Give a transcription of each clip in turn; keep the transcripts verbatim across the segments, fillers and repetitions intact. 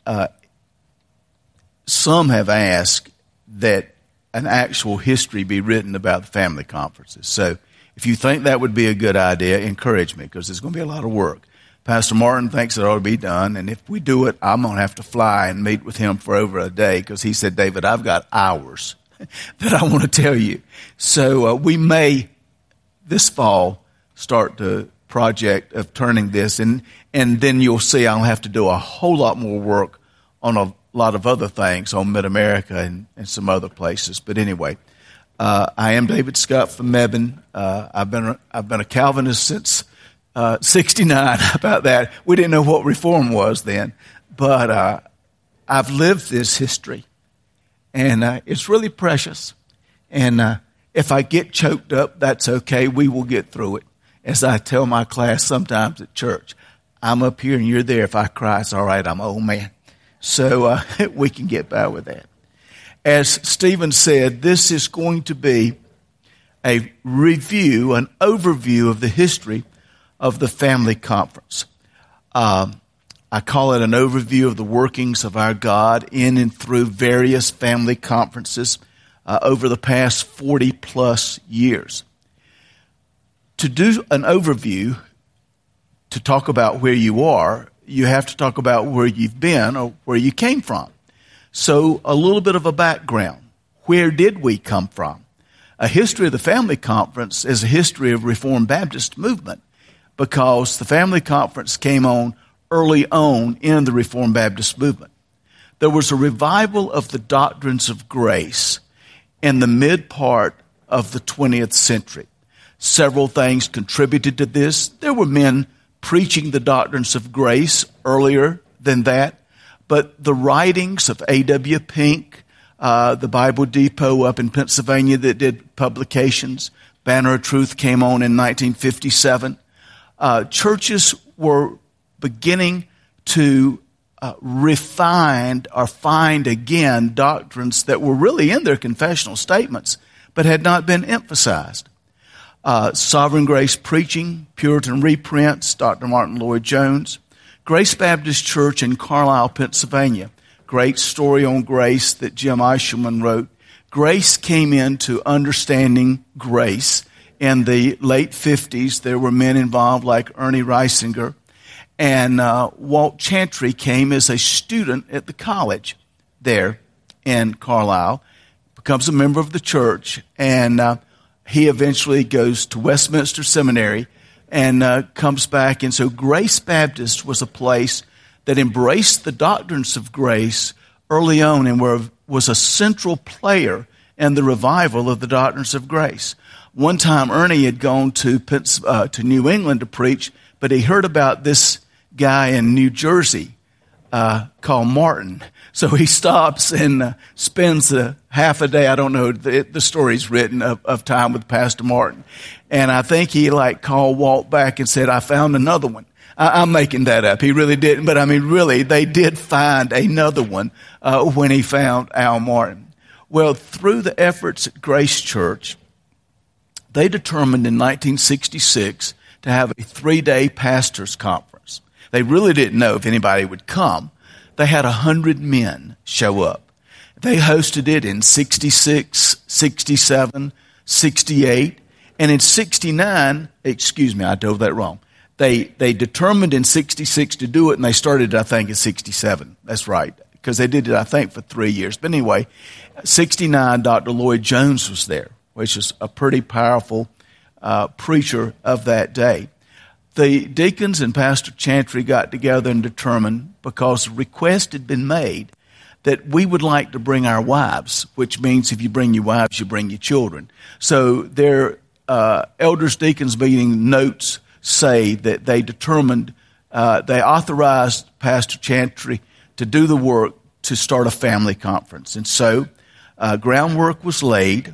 uh, some have asked that an actual history be written about the family conferences. So if you think that would be a good idea, encourage me, because it's going to be a lot of work. Pastor Martin thinks it ought to be done, and if we do it, I'm going to have to fly and meet with him for over a day, because he said, David, I've got hours that I want to tell you. So uh, we may, this fall, start the project of turning this, and, and then you'll see I'll have to do a whole lot more work on a lot of other things, on Mid-America and, and some other places. But anyway, uh, I am David Scott from Mebane. Uh, I've been a, I've been a Calvinist since uh, sixty-nine. How about that? We didn't know what Reform was then, but uh, I've lived this history, and uh, it's really precious. And uh, if I get choked up, that's okay. We will get through it. As I tell my class sometimes at church, I'm up here and you're there. If I cry, it's all right. I'm an old man. So uh, we can get by with that. As Stephen said, this is going to be a review, an overview of the history of the family conference. Um, I call it an overview of the workings of our God in and through various family conferences uh, over the past forty plus years. To do an overview, to talk about where you are, you have to talk about where you've been or where you came from. So a little bit of a background. Where did we come from? A history of the family conference is a history of Reformed Baptist movement, because the family conference came on early on in the Reformed Baptist movement. There was a revival of the doctrines of grace in the mid part of the twentieth century. Several things contributed to this. There were men preaching the doctrines of grace earlier than that, but the writings of A W Pink, uh, the Bible Depot up in Pennsylvania that did publications, Banner of Truth came on in nineteen fifty-seven. Uh, churches were beginning to uh, refine or find again doctrines that were really in their confessional statements, but had not been emphasized. Uh, Sovereign Grace Preaching, Puritan reprints, Doctor Martin Lloyd-Jones. Grace Baptist Church in Carlisle, Pennsylvania. Great story on grace that Jim Eishelman wrote. Grace came into understanding grace in the late fifties. There were men involved like Ernie Reisinger. And uh, Walt Chantry came as a student at the college there in Carlisle, becomes a member of the church, and uh, he eventually goes to Westminster Seminary and uh, comes back. And so Grace Baptist was a place that embraced the doctrines of grace early on and were, was a central player in the revival of the doctrines of grace. One time Ernie had gone to, uh, to New England to preach, but he heard about this guy in New Jersey uh, called Martin. So he stops and uh, spends a half a day, I don't know, the, the story's written, of, of time with Pastor Martin. And I think he like called Walt back and said, I found another one. I, I'm making that up. He really didn't. But I mean, really, they did find another one uh, when he found Al Martin. Well, through the efforts at Grace Church, they determined in nineteen sixty-six to have a three-day pastors' conference. They really didn't know if anybody would come. They had a hundred men show up. They hosted it in sixty-six, sixty-seven, sixty-eight, and in sixty-nine, excuse me, I told that wrong. They they determined in sixty-six to do it, and they started, I think, in sixty-seven. That's right, because they did it, I think, for three years. But anyway, sixty-nine, Doctor Lloyd-Jones was there, which is a pretty powerful uh, preacher of that day. The deacons and Pastor Chantry got together and determined, because a request had been made, that we would like to bring our wives, which means if you bring your wives, you bring your children. So their uh, elders, deacons meeting notes say that they determined, uh, they authorized Pastor Chantry to do the work to start a family conference. And so uh, groundwork was laid,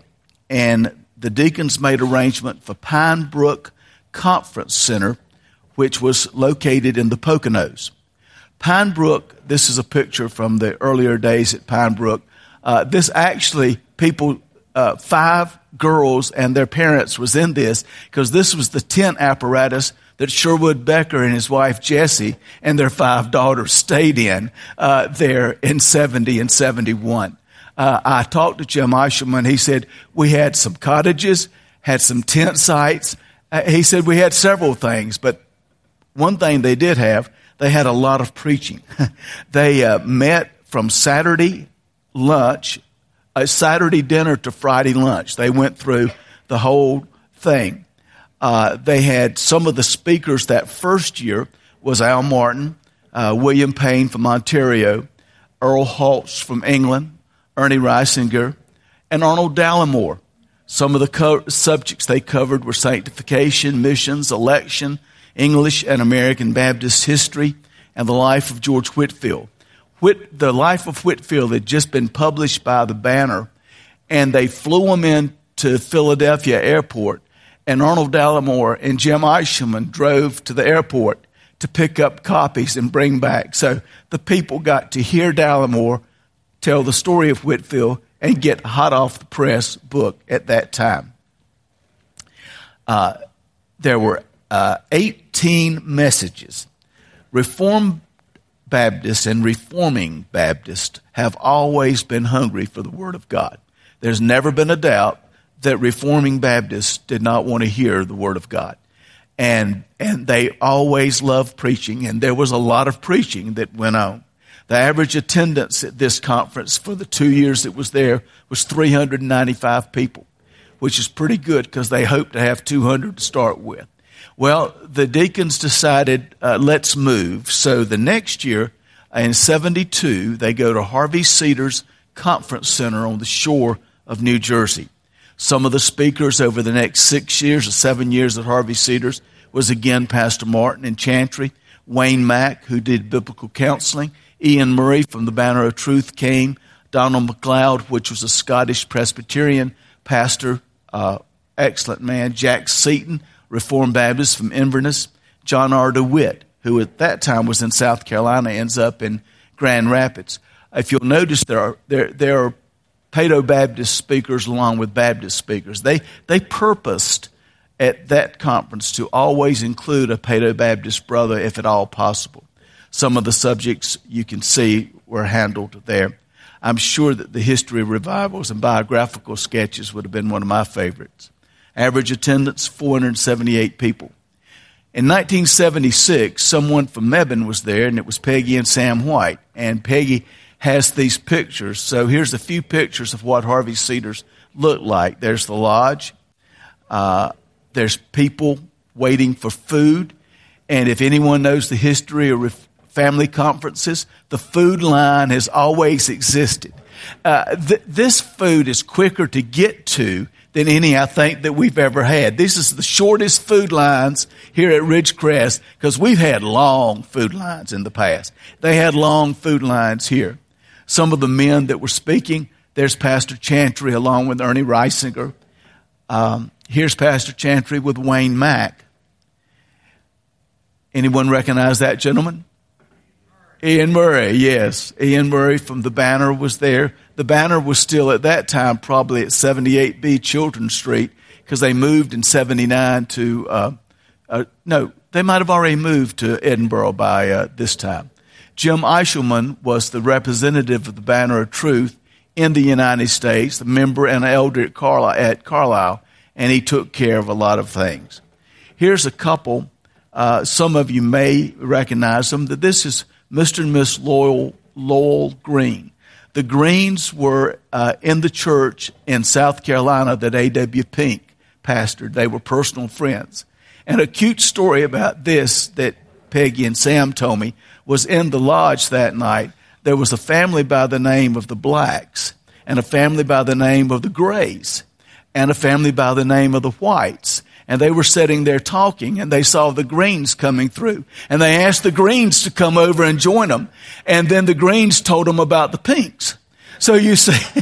and the deacons made arrangement for Pine Brook Conference Center, which was located in the Poconos. Pine Brook, this is a picture from the earlier days at Pine Brook. Uh, this actually, people, uh, five girls and their parents was in this, because this was the tent apparatus that Sherwood Becker and his wife Jessie and their five daughters stayed in uh, there in seventy and seventy-one. Uh, I talked to Jim Eishelman. He said we had some cottages, had some tent sites. Uh, he said we had several things, but one thing they did have, they had a lot of preaching. They uh, met from Saturday lunch, uh, Saturday dinner to Friday lunch. They went through the whole thing. Uh, they had some of the speakers that first year was Al Martin, uh, William Payne from Ontario, Earl Haltz from England, Ernie Reisinger, and Arnold Dallimore. Some of the co- subjects they covered were sanctification, missions, election, English and American Baptist history, and the life of George Whitefield. Whit, the life of Whitefield had just been published by the Banner, and they flew him in to Philadelphia airport, and Arnold Dallimore and Jim Eishelman drove to the airport to pick up copies and bring back. So the people got to hear Dallimore tell the story of Whitefield and get hot off the press book at that time. Uh, there were uh, eighteen messages. Reformed Baptists and Reforming Baptists have always been hungry for the Word of God. There's never been a doubt that Reforming Baptists did not want to hear the Word of God. And and they always loved preaching, and there was a lot of preaching that went on. The average attendance at this conference for the two years it was there was three hundred ninety-five people, which is pretty good because they hoped to have two hundred to start with. Well, the deacons decided, uh, let's move. So the next year, in seventy-two, they go to Harvey Cedars Conference Center on the shore of New Jersey. Some of the speakers over the next six years or seven years at Harvey Cedars was again Pastor Martin in Chantry, Wayne Mack, who did biblical counseling, Ian Murray from the Banner of Truth came, Donald MacLeod, which was a Scottish Presbyterian pastor, uh, excellent man, Jack Seaton, Reformed Baptist from Inverness, John R. DeWitt, who at that time was in South Carolina, ends up in Grand Rapids. If you'll notice, there are there there are Paedo-Baptist speakers along with Baptist speakers. They they purposed at that conference to always include a Paedo-Baptist brother if at all possible. Some of the subjects you can see were handled there. I'm sure that the history of revivals and biographical sketches would have been one of my favorites. Average attendance, four hundred seventy-eight people. In nineteen seventy-six, someone from Mebane was there, and it was Peggy and Sam White. And Peggy has these pictures. So here's a few pictures of what Harvey Cedars looked like. There's the lodge. Uh, there's people waiting for food. And if anyone knows the history of family conferences, the food line has always existed. Uh, th- this food is quicker to get to than any, I think, that we've ever had. This is the shortest food lines here at Ridgecrest because we've had long food lines in the past. They had long food lines here. Some of the men that were speaking, there's Pastor Chantry along with Ernie Reisinger. Um, here's Pastor Chantry with Wayne Mack. Anyone recognize that gentleman? Ian Murray, yes. Ian Murray from the Banner was there. The Banner was still at that time probably at seventy-eight B Children Street because they moved in seventy-nine to, uh, uh, no, they might have already moved to Edinburgh by uh, this time. Jim Eishelman was the representative of the Banner of Truth in the United States, a member and an elder at Carlisle, at Carlisle, and he took care of a lot of things. Here's a couple. Uh, some of you may recognize them. That this is Mister and Miss Lowell, Lowell Green. The Greens were uh, in the church in South Carolina that A W Pink pastored. They were personal friends. And a cute story about this that Peggy and Sam told me was in the lodge that night. There was a family by the name of the Blacks and a family by the name of the Grays and a family by the name of the Whites. And they were sitting there talking, and they saw the Greens coming through. And they asked the Greens to come over and join them. And then the Greens told them about the Pinks. So you see,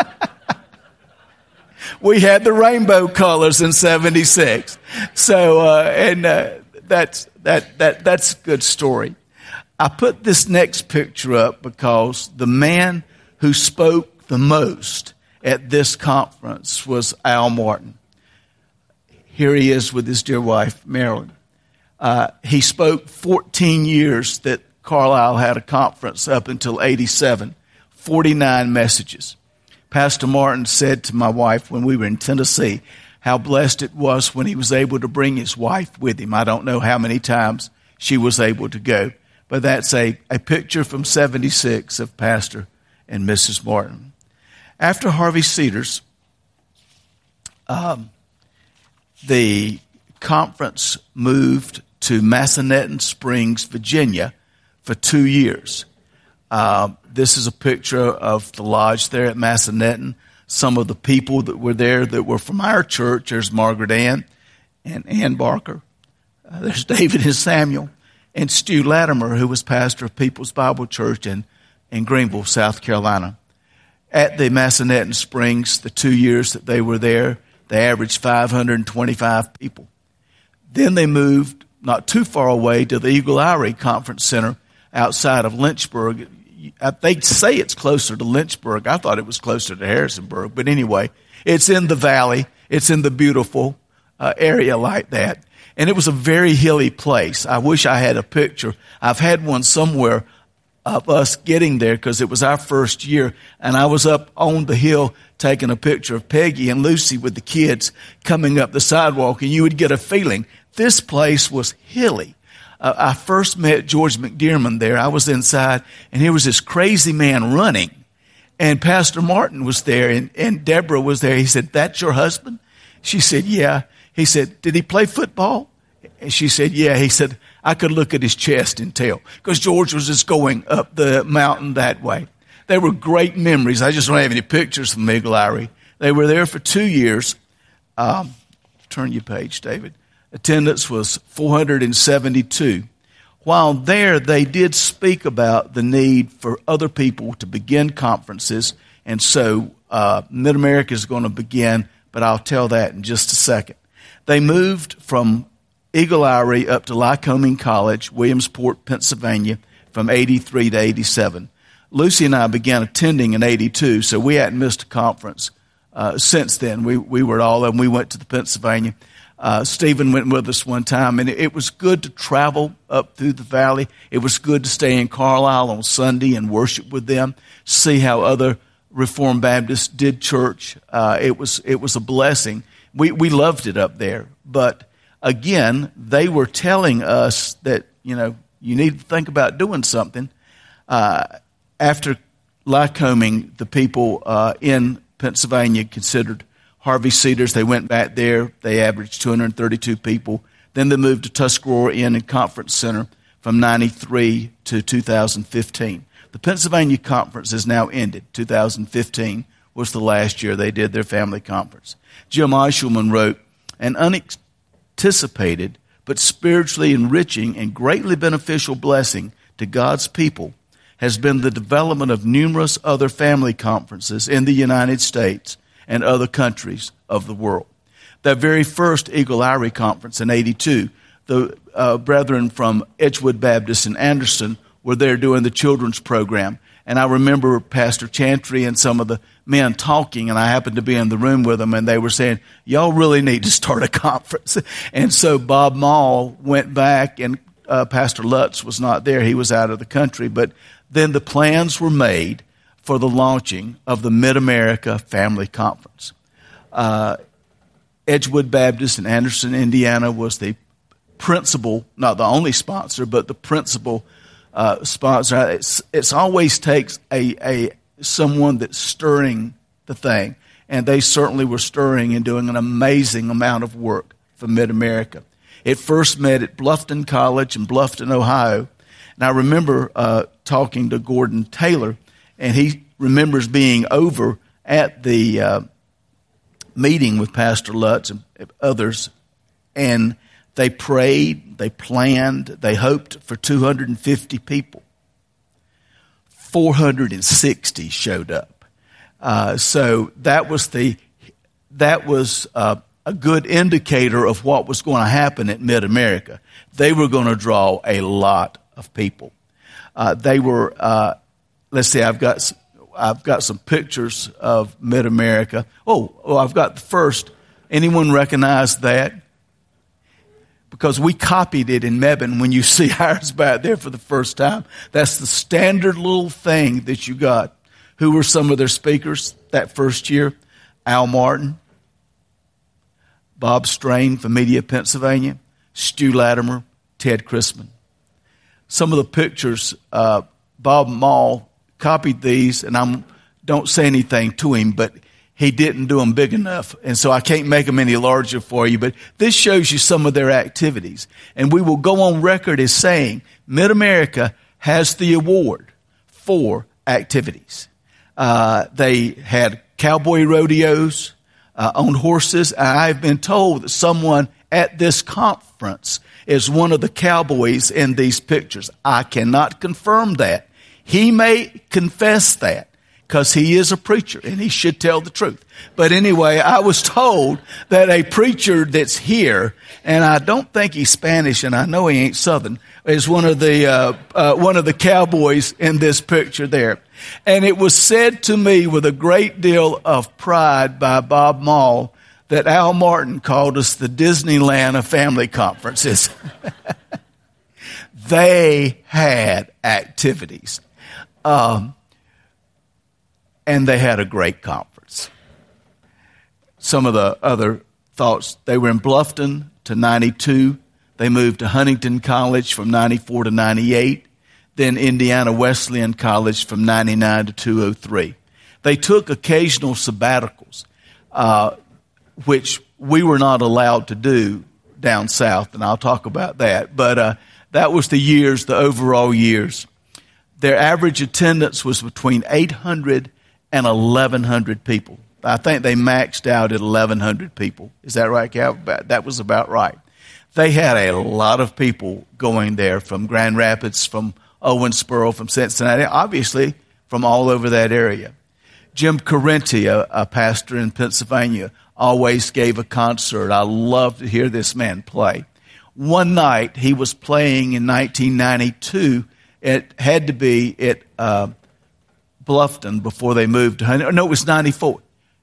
we had the rainbow colors in seventy-six. So, uh, and uh, that's that that that's a good story. I put this next picture up because the man who spoke the most at this conference was Al Martin. Here he is with his dear wife, Marilyn. Uh, he spoke fourteen years that Carlisle had a conference up until eighty-seven, forty-nine messages. Pastor Martin said to my wife when we were in Tennessee how blessed it was when he was able to bring his wife with him. I don't know how many times she was able to go, but that's a, a picture from seventy-six of Pastor and Missus Martin. After Harvey Cedars, um, the conference moved to Massanutten Springs, Virginia, for two years. Uh, this is a picture of the lodge there at Massanutten. Some of the people that were there that were from our church. There's Margaret Ann and Ann Barker. Uh, there's David and Samuel. And Stu Latimer, who was pastor of People's Bible Church in, in Greenville, South Carolina. At the Massanutten Springs, the two years that they were there, they averaged five hundred twenty-five people. Then they moved not too far away to the Eagle Eyrie Conference Center outside of Lynchburg. They say it's closer to Lynchburg. I thought it was closer to Harrisonburg. But anyway, it's in the valley. It's in the beautiful uh, area like that. And it was a very hilly place. I wish I had a picture. I've had one somewhere of us getting there because it was our first year. And I was up on the hill taking a picture of Peggy and Lucy with the kids coming up the sidewalk. And you would get a feeling this place was hilly. Uh, I first met George McDearman there. I was inside, and here was this crazy man running. And Pastor Martin was there, and, and Deborah was there. He said, "That's your husband?" She said, "Yeah." He said, "Did he play football?" And she said, "Yeah." He said, "I could look at his chest and tell," because George was just going up the mountain that way. They were great memories. I just don't have any pictures from Eagle Eyrie. They were there for two years. Um, turn your page, David. Attendance was four hundred seventy-two. While there, they did speak about the need for other people to begin conferences, and so uh, Mid-America is going to begin, but I'll tell that in just a second. They moved from Eagle Eyrie up to Lycoming College, Williamsport, Pennsylvania, from eighty-three to eighty-seven. Lucy and I began attending in eighty-two, so we hadn't missed a conference uh, since then. We we were at all of them. We went to the Pennsylvania. Uh, Stephen went with us one time, and it, it was good to travel up through the valley. It was good to stay in Carlisle on Sunday and worship with them, see how other Reformed Baptists did church. Uh, it was it was a blessing. We we loved it up there. But again, they were telling us that, you know, you need to think about doing something. Uh, after Lycoming, the people uh, in Pennsylvania considered Harvey Cedars. They went back there. They averaged two hundred thirty-two people. Then they moved to Tuscarora Inn and Conference Center from ninety-three to two thousand fifteen. The Pennsylvania Conference has now ended. two thousand fifteen was the last year they did their family conference. Jim Eichelman wrote, "An unanticipated but spiritually enriching and greatly beneficial blessing to God's people has been the development of numerous other family conferences in the United States and other countries of the world." That very first Eagle Eyrie conference in eighty-two, the uh, brethren from Edgewood Baptist in Anderson were there doing the children's program. And I remember Pastor Chantry and some of the men talking, and I happened to be in the room with them, and they were saying, "Y'all really need to start a conference." And so Bob Mall went back, and uh, Pastor Lutz was not there. He was out of the country. But then the plans were made for the launching of the Mid-America Family Conference. Uh, Edgewood Baptist in Anderson, Indiana was the principal, not the only sponsor, but the principal uh, sponsor. It's, it's always takes a, a someone that's stirring the thing, and they certainly were stirring and doing an amazing amount of work for Mid-America. It first met at Bluffton College in Bluffton, Ohio, and I remember uh, talking to Gordon Taylor, and he remembers being over at the uh, meeting with Pastor Lutz and others, and they prayed, they planned, they hoped for two hundred fifty people. four hundred sixty showed up. Uh, so that was the that was uh, a good indicator of what was going to happen at Mid-America. They were going to draw a lot of people. Uh, they were. Uh, let's see. I've got. I've got some pictures of Mid-America. Oh, oh, I've got the first. Anyone recognize that? because we copied it in Mebane. When you see ours back there for the first time, that's the standard little thing that you got. Who were some of their speakers that first year? Al Martin, Bob Strain from Media, Pennsylvania, Stu Latimer, Ted Chrisman. Some of the pictures, uh, Bob Mall copied these, and I don't say anything to him, but he didn't do them big enough, and so I can't make them any larger for you. But this shows you some of their activities. And we will go on record as saying Mid-America has the award for activities. Uh, they had cowboy rodeos uh, on horses. I've been told that someone at this conference is one of the cowboys in these pictures. I cannot confirm that. He may confess that, because he is a preacher and he should tell the truth. But anyway, I was told that a preacher that's here, and I don't think he's Spanish, and I know he ain't Southern, is one of the uh, uh, one of the cowboys in this picture there. And it was said to me with a great deal of pride by Bob Mall that Al Martin called us the Disneyland of family conferences. They had activities. Um, And they had a great conference. Some of the other thoughts, they were in Bluffton to ninety-two. They moved to Huntington College from ninety-four to ninety-eight. Then Indiana Wesleyan College from ninety-nine to two oh three. They took occasional sabbaticals, uh, which we were not allowed to do down south, and I'll talk about that. But uh, that was the years, the overall years. Their average attendance was between eight hundred and eleven hundred people. I think they maxed out at eleven hundred people. Is that right, Cal? That was about right. They had a lot of people going there from Grand Rapids, from Owensboro, from Cincinnati, obviously from all over that area. Jim Correnti, a, a pastor in Pennsylvania, always gave a concert. I love to hear this man play. One night he was playing in nineteen ninety-two. It had to be at uh, Bluffton before they moved to Huntington. No, it was ninety-four.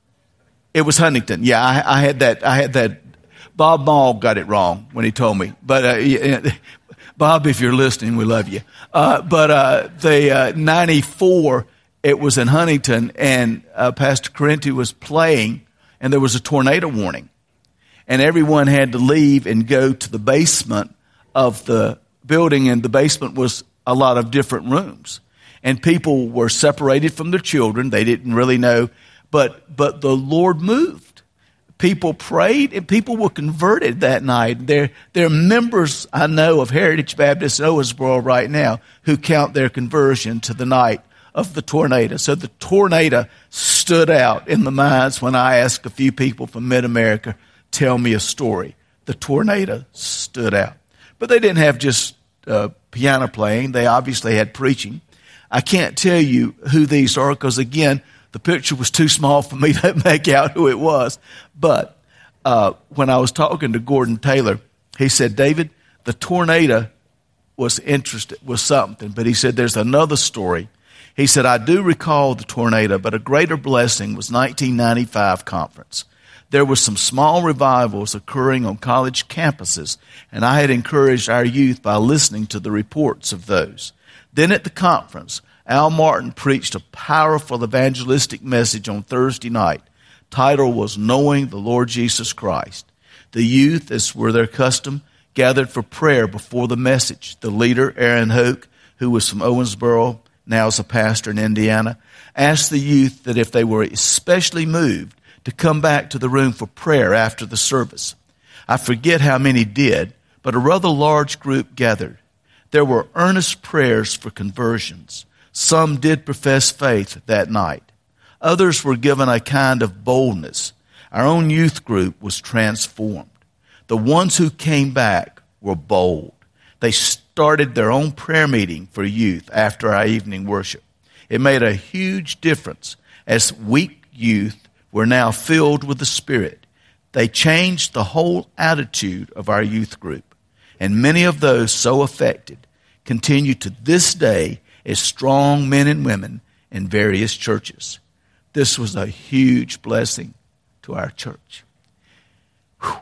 It was Huntington. Yeah, I, I had that. I had that. Bob Mall got it wrong when he told me. But uh, yeah, Bob, if you're listening, we love you. Uh, but uh, the uh, ninety-four, it was in Huntington, and uh, Pastor Correnti was playing, and there was a tornado warning, and everyone had to leave and go to the basement of the building, and the basement was a lot of different rooms. And people were separated from their children. They didn't really know. But but the Lord moved. People prayed, and people were converted that night. There, there are members, I know, of Heritage Baptist Owensboro right now who count their conversion to the night of the tornado. So the tornado stood out in the minds when I asked a few people from Mid-America, tell me a story. The tornado stood out. But they didn't have just uh, piano playing. They obviously had preaching. I can't tell you who these are because, again, the picture was too small for me to make out who it was. But uh, when I was talking to Gordon Taylor, he said, David, the tornado was interested, was something. But he said, there's another story. He said, I do recall the tornado, but a greater blessing was nineteen ninety-five conference. There were some small revivals occurring on college campuses, and I had encouraged our youth by listening to the reports of those. Then at the conference, Al Martin preached a powerful evangelistic message on Thursday night. Title was Knowing the Lord Jesus Christ. The youth, as were their custom, gathered for prayer before the message. The leader, Aaron Hoke, who was from Owensboro, now is a pastor in Indiana, asked the youth that if they were especially moved to come back to the room for prayer after the service. I forget how many did, but a rather large group gathered. There were earnest prayers for conversions. Some did profess faith that night. Others were given a kind of boldness. Our own youth group was transformed. The ones who came back were bold. They started their own prayer meeting for youth after our evening worship. It made a huge difference as weak youth were now filled with the Spirit. They changed the whole attitude of our youth group. And many of those so affected continue to this day as strong men and women in various churches. This was a huge blessing to our church. Whew.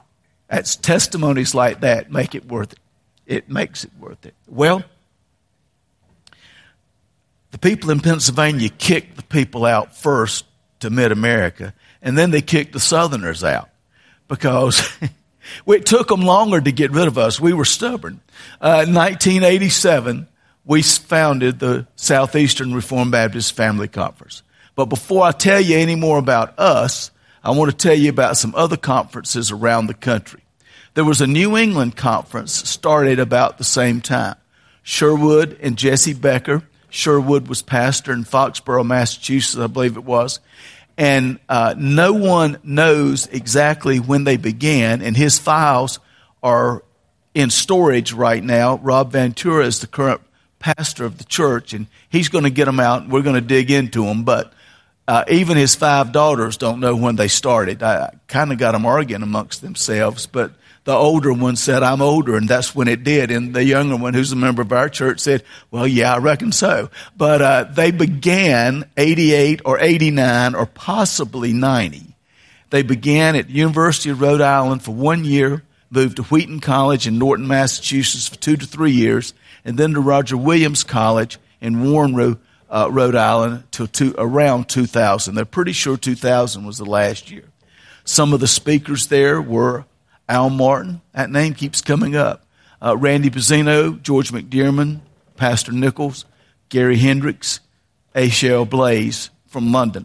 That's testimonies like that make it worth it. It makes it worth it. Well, the people in Pennsylvania kicked the people out first to Mid-America, and then they kicked the Southerners out because it took them longer to get rid of us. We were stubborn. Uh, in nineteen eighty-seven, we founded the Southeastern Reformed Baptist Family Conference. But before I tell you any more about us, I want to tell you about some other conferences around the country. There was a New England conference started about the same time. Sherwood and Jesse Becker. Sherwood was pastor in Foxborough, Massachusetts, I believe it was. And uh, no one knows exactly when they began, and his files are in storage right now. Rob Ventura is the current pastor of the church, and he's going to get them out, and we're going to dig into them. But uh, even his five daughters don't know when they started. I kind of got them arguing amongst themselves, but the older one said, I'm older, and that's when it did. And the younger one, who's a member of our church, said, well, yeah, I reckon so. But uh, they began eighty-eight or eighty-nine or possibly ninety. They began at the University of Rhode Island for one year, moved to Wheaton College in Norton, Massachusetts for two to three years, and then to Roger Williams College in Warren, uh, Rhode Island till two, around two thousand. They're pretty sure two thousand was the last year. Some of the speakers there were Al Martin, that name keeps coming up. Uh, Randy Pizzino, George McDearman, Pastor Nichols, Gary Hendricks, Ashel Blaze from London.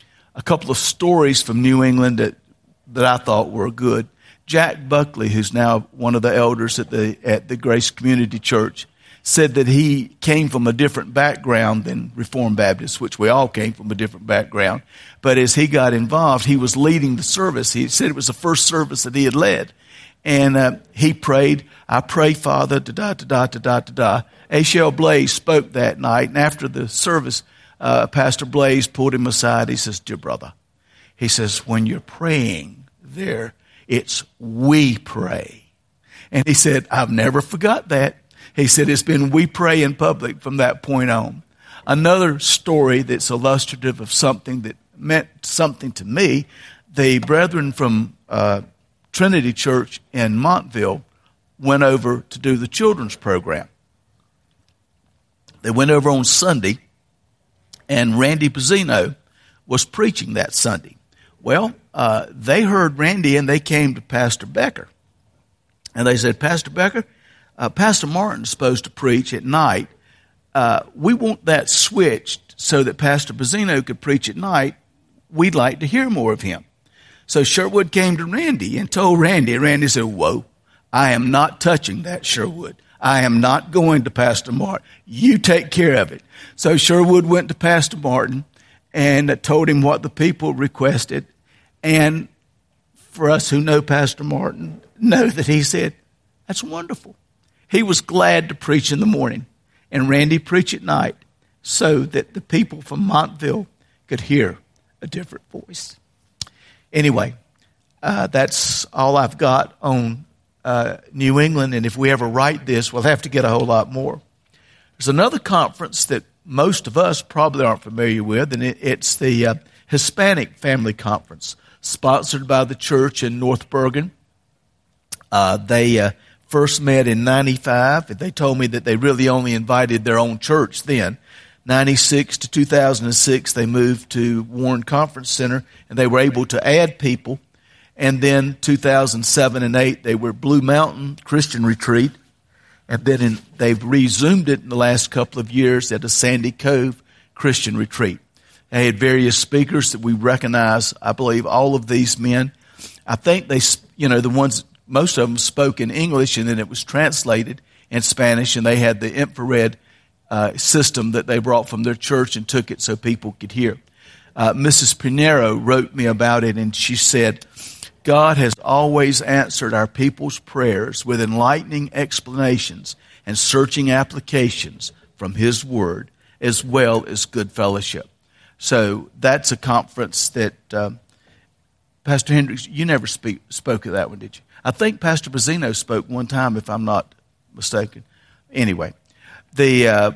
A couple of stories from New England that, that I thought were good. Jack Buckley, who's now one of the elders at the at the Grace Community Church, said that he came from a different background than Reformed Baptists, which we all came from a different background. But as he got involved, he was leading the service. He said it was the first service that he had led. And uh, he prayed, I pray, Father, da-da, da-da, da-da, da-da. Ashel Blaze spoke that night, and after the service, uh, Pastor Blaze pulled him aside. He says, dear brother, he says, when you're praying there, it's we pray. And he said, I've never forgot that. He said, it's been we pray in public from that point on. Another story that's illustrative of something that meant something to me, the brethren from uh, Trinity Church in Montville went over to do the children's program. They went over on Sunday, and Randy Pizzino was preaching that Sunday. Well, uh, they heard Randy, and they came to Pastor Becker. And they said, Pastor Becker, uh, Pastor Martin's supposed to preach at night. Uh, we want that switched so that Pastor Pizzino could preach at night. We'd like to hear more of him. So Sherwood came to Randy and told Randy. And Randy said, whoa, I am not touching that, Sherwood. I am not going to Pastor Martin. You take care of it. So Sherwood went to Pastor Martin and told him what the people requested. And for us who know Pastor Martin, know that he said, that's wonderful. He was glad to preach in the morning, and Randy preached at night so that the people from Montville could hear a different voice. Anyway, uh, that's all I've got on uh, New England, and if we ever write this, we'll have to get a whole lot more. There's another conference that most of us probably aren't familiar with, and it, it's the uh, Hispanic Family Conference, sponsored by the church in North Bergen. Uh, they uh, first met in ninety-five, and they told me that they really only invited their own church then. ninety-six to two thousand six, they moved to Warren Conference Center, and they were able to add people. And then two thousand seven and eight, they were Blue Mountain Christian Retreat. And then in, they've resumed it in the last couple of years at a Sandy Cove Christian Retreat. They had various speakers that we recognize. I believe all of these men. I think they, you know, the ones, most of them spoke in English, and then it was translated in Spanish, and they had the infrared uh, system that they brought from their church and took it so people could hear. Uh, Missus Pinero wrote me about it, and she said, God has always answered our people's prayers with enlightening explanations and searching applications from His Word, as well as good fellowship. So that's a conference that, uh, Pastor Hendricks, you never speak, spoke at that one, did you? I think Pastor Pizzino spoke one time, if I'm not mistaken. Anyway, the uh,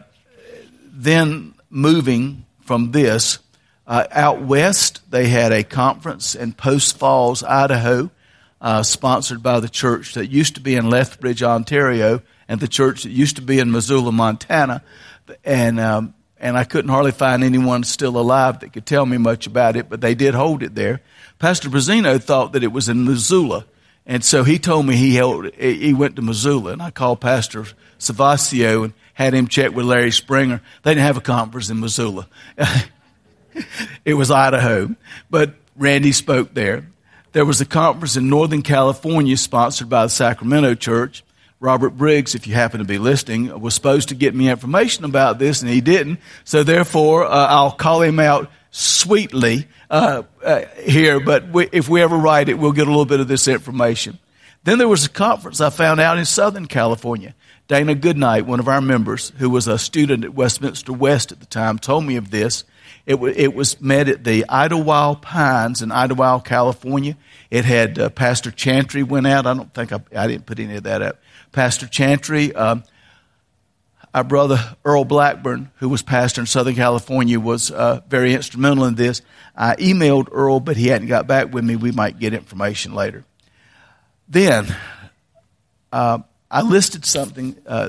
then moving from this, uh, out west, they had a conference in Post Falls, Idaho. uh, sponsored by the church that used to be in Lethbridge, Ontario, and the church that used to be in Missoula, Montana. And um, and I couldn't hardly find anyone still alive that could tell me much about it, but they did hold it there. Pastor Brazino thought that it was in Missoula, and so he told me he held he went to Missoula, and I called Pastor Savasio and had him check with Larry Springer. They didn't have a conference in Missoula. It was Idaho, but Randy spoke there. There was a conference in Northern California sponsored by the Sacramento Church. Robert Briggs, if you happen to be listening, was supposed to get me information about this, and he didn't. So therefore, uh, I'll call him out sweetly uh, uh, here, but we, if we ever write it, we'll get a little bit of this information. Then there was a conference I found out in Southern California. Dana Goodnight, one of our members, who was a student at Westminster West at the time, told me of this. It, w- it was met at the Idlewild Pines in Idlewild, California. It had uh, Pastor Chantry went out. I don't think I, I didn't put any of that up. Pastor Chantry, um, our brother Earl Blackburn, who was pastor in Southern California, was uh, very instrumental in this. I emailed Earl, but he hadn't got back with me. We might get information later. Then uh, I listed something uh,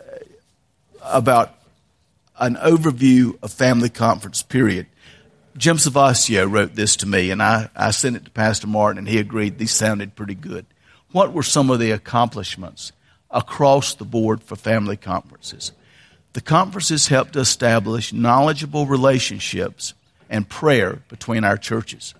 about an overview of family conference, period. Jim Savasio wrote this to me, and I, I sent it to Pastor Martin, and he agreed these sounded pretty good. What were some of the accomplishments across the board for family conferences? The conferences helped establish knowledgeable relationships and prayer between our churches.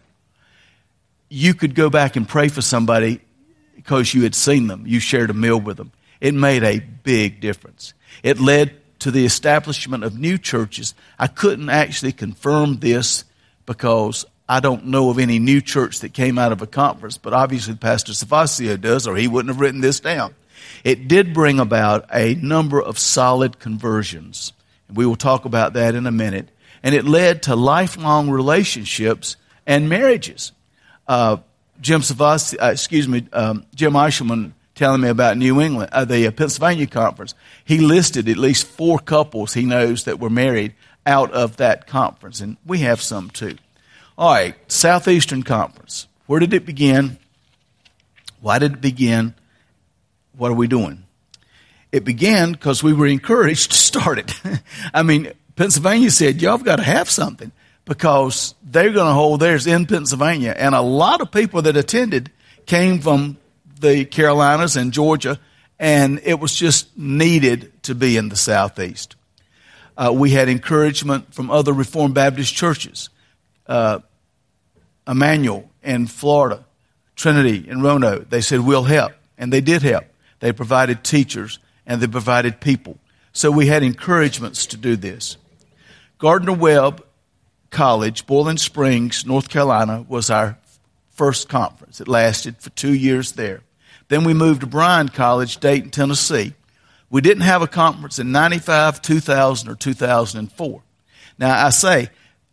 You could go back and pray for somebody because you had seen them. You shared a meal with them. It made a big difference. It led to the establishment of new churches. I couldn't actually confirm this because I don't know of any new church that came out of a conference, but obviously Pastor Savasio does, or he wouldn't have written this down. It did bring about a number of solid conversions. And we will talk about that in a minute. And it led to lifelong relationships and marriages. Uh, Jim Savasio, uh, excuse me, um, Jim Eichelman telling me about New England, uh, the uh, Pennsylvania conference. He listed at least four couples he knows that were married out of that conference, and we have some too. All right, Southeastern Conference. Where did it begin? Why did it begin? What are we doing? It began because we were encouraged to start it. I mean, Pennsylvania said, y'all have got to have something because they're going to hold theirs in Pennsylvania. And a lot of people that attended came from the Carolinas and Georgia, and it was just needed to be in the Southeast. Uh, we had encouragement from other Reformed Baptist churches. Uh, Emmanuel in Florida, Trinity in Roanoke, they said, we'll help. And they did help. They provided teachers and they provided people. So we had encouragements to do this. Gardner-Webb College, Boiling Springs, North Carolina, was our first conference. It lasted for two years there. Then we moved to Bryan College, Dayton, Tennessee. We didn't have a conference in ninety-five, two thousand, or two thousand four. Now, I say,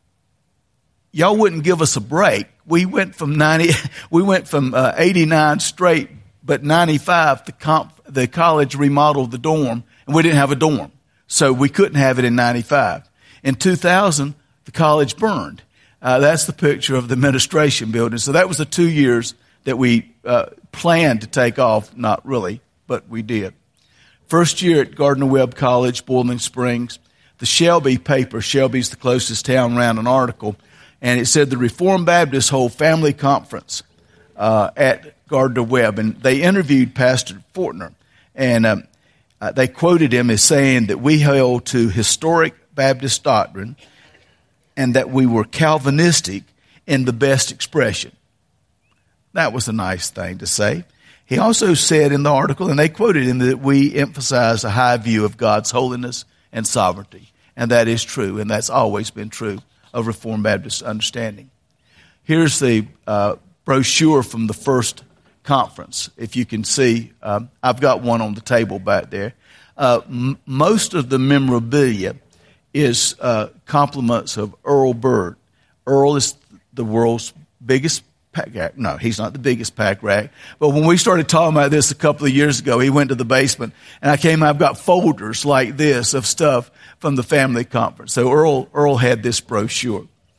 y'all wouldn't give us a break. We went from ninety, we went from uh, eighty-nine straight, but ninety-five, the, comp, the college remodeled the dorm, and we didn't have a dorm. So we couldn't have it in ninety-five. In two thousand, the college burned. Uh, that's the picture of the administration building. So that was the two years that we uh, planned to take off. Not really, but we did. First year at Gardner-Webb College, Boiling Springs, the Shelby paper, Shelby's the closest town around, an article, and it said the Reformed Baptists hold family conference uh, at Gardner-Webb. And they interviewed Pastor Fortner, and um, uh, they quoted him as saying that we held to historic Baptist doctrine and that we were Calvinistic in the best expression. That was a nice thing to say. He also said in the article, and they quoted him, that we emphasize a high view of God's holiness and sovereignty. And that is true, and that's always been true of Reformed Baptist understanding. Here's the uh, brochure from the first conference. If you can see, um, I've got one on the table back there. Uh, m- most of the memorabilia is uh, compliments of Earl Bird. Earl is the world's biggest pack rack. No, he's not the biggest pack rack. But when we started talking about this a couple of years ago, he went to the basement, and I came out, I've got folders like this of stuff from the family conference. So Earl, Earl had this brochure.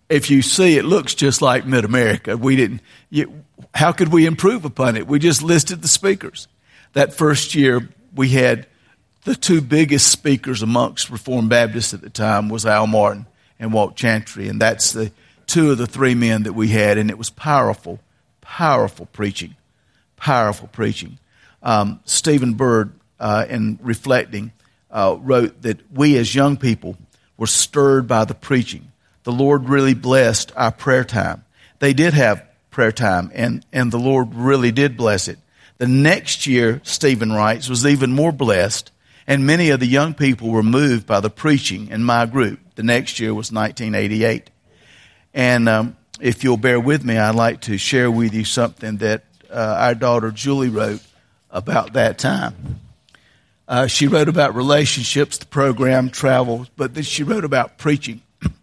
if you see, it looks just like Mid-America. We didn't, you, how could we improve upon it? We just listed the speakers. That first year, we had the two biggest speakers amongst Reformed Baptists at the time was Al Martin and Walt Chantry, and that's the two of the three men that we had, and it was powerful, powerful preaching, powerful preaching. Um, Stephen Bird, uh, in reflecting, uh, wrote that we as young people were stirred by the preaching. The Lord really blessed our prayer time. They did have prayer time, and, and the Lord really did bless it. The next year, Stephen writes, was even more blessed, and many of the young people were moved by the preaching in my group. The next year was nineteen eighty-eight. And um, if you'll bear with me, I'd like to share with you something that uh, our daughter Julie wrote about that time. Uh, she wrote about relationships, the program, travel, but then she wrote about preaching.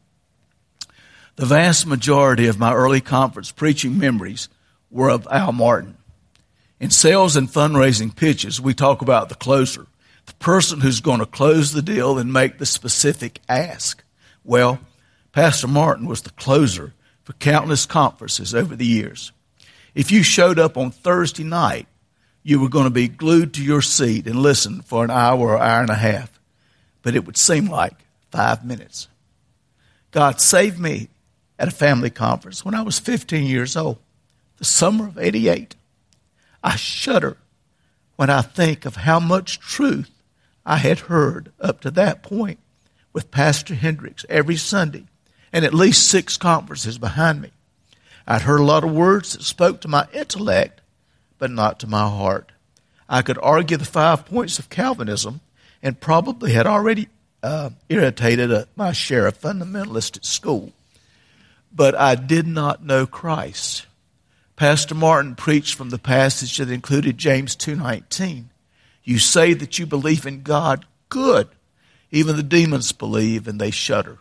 The vast majority of my early conference preaching memories were of Al Martin. In sales and fundraising pitches, we talk about the closer, the person who's going to close the deal and make the specific ask. Well, Pastor Martin was the closer for countless conferences over the years. If you showed up on Thursday night, you were going to be glued to your seat and listen for an hour or hour and a half. But it would seem like five minutes. God saved me at a family conference when I was fifteen years old, the summer of eighty-eight. I shudder when I think of how much truth I had heard up to that point with Pastor Hendricks every Sunday and at least six conferences behind me. I'd heard a lot of words that spoke to my intellect, but not to my heart. I could argue the five points of Calvinism and probably had already uh, irritated uh, my share of fundamentalists at school. But I did not know Christ. Pastor Martin preached from the passage that included James two nineteen. You say that you believe in God. Good. Even the demons believe and they shudder.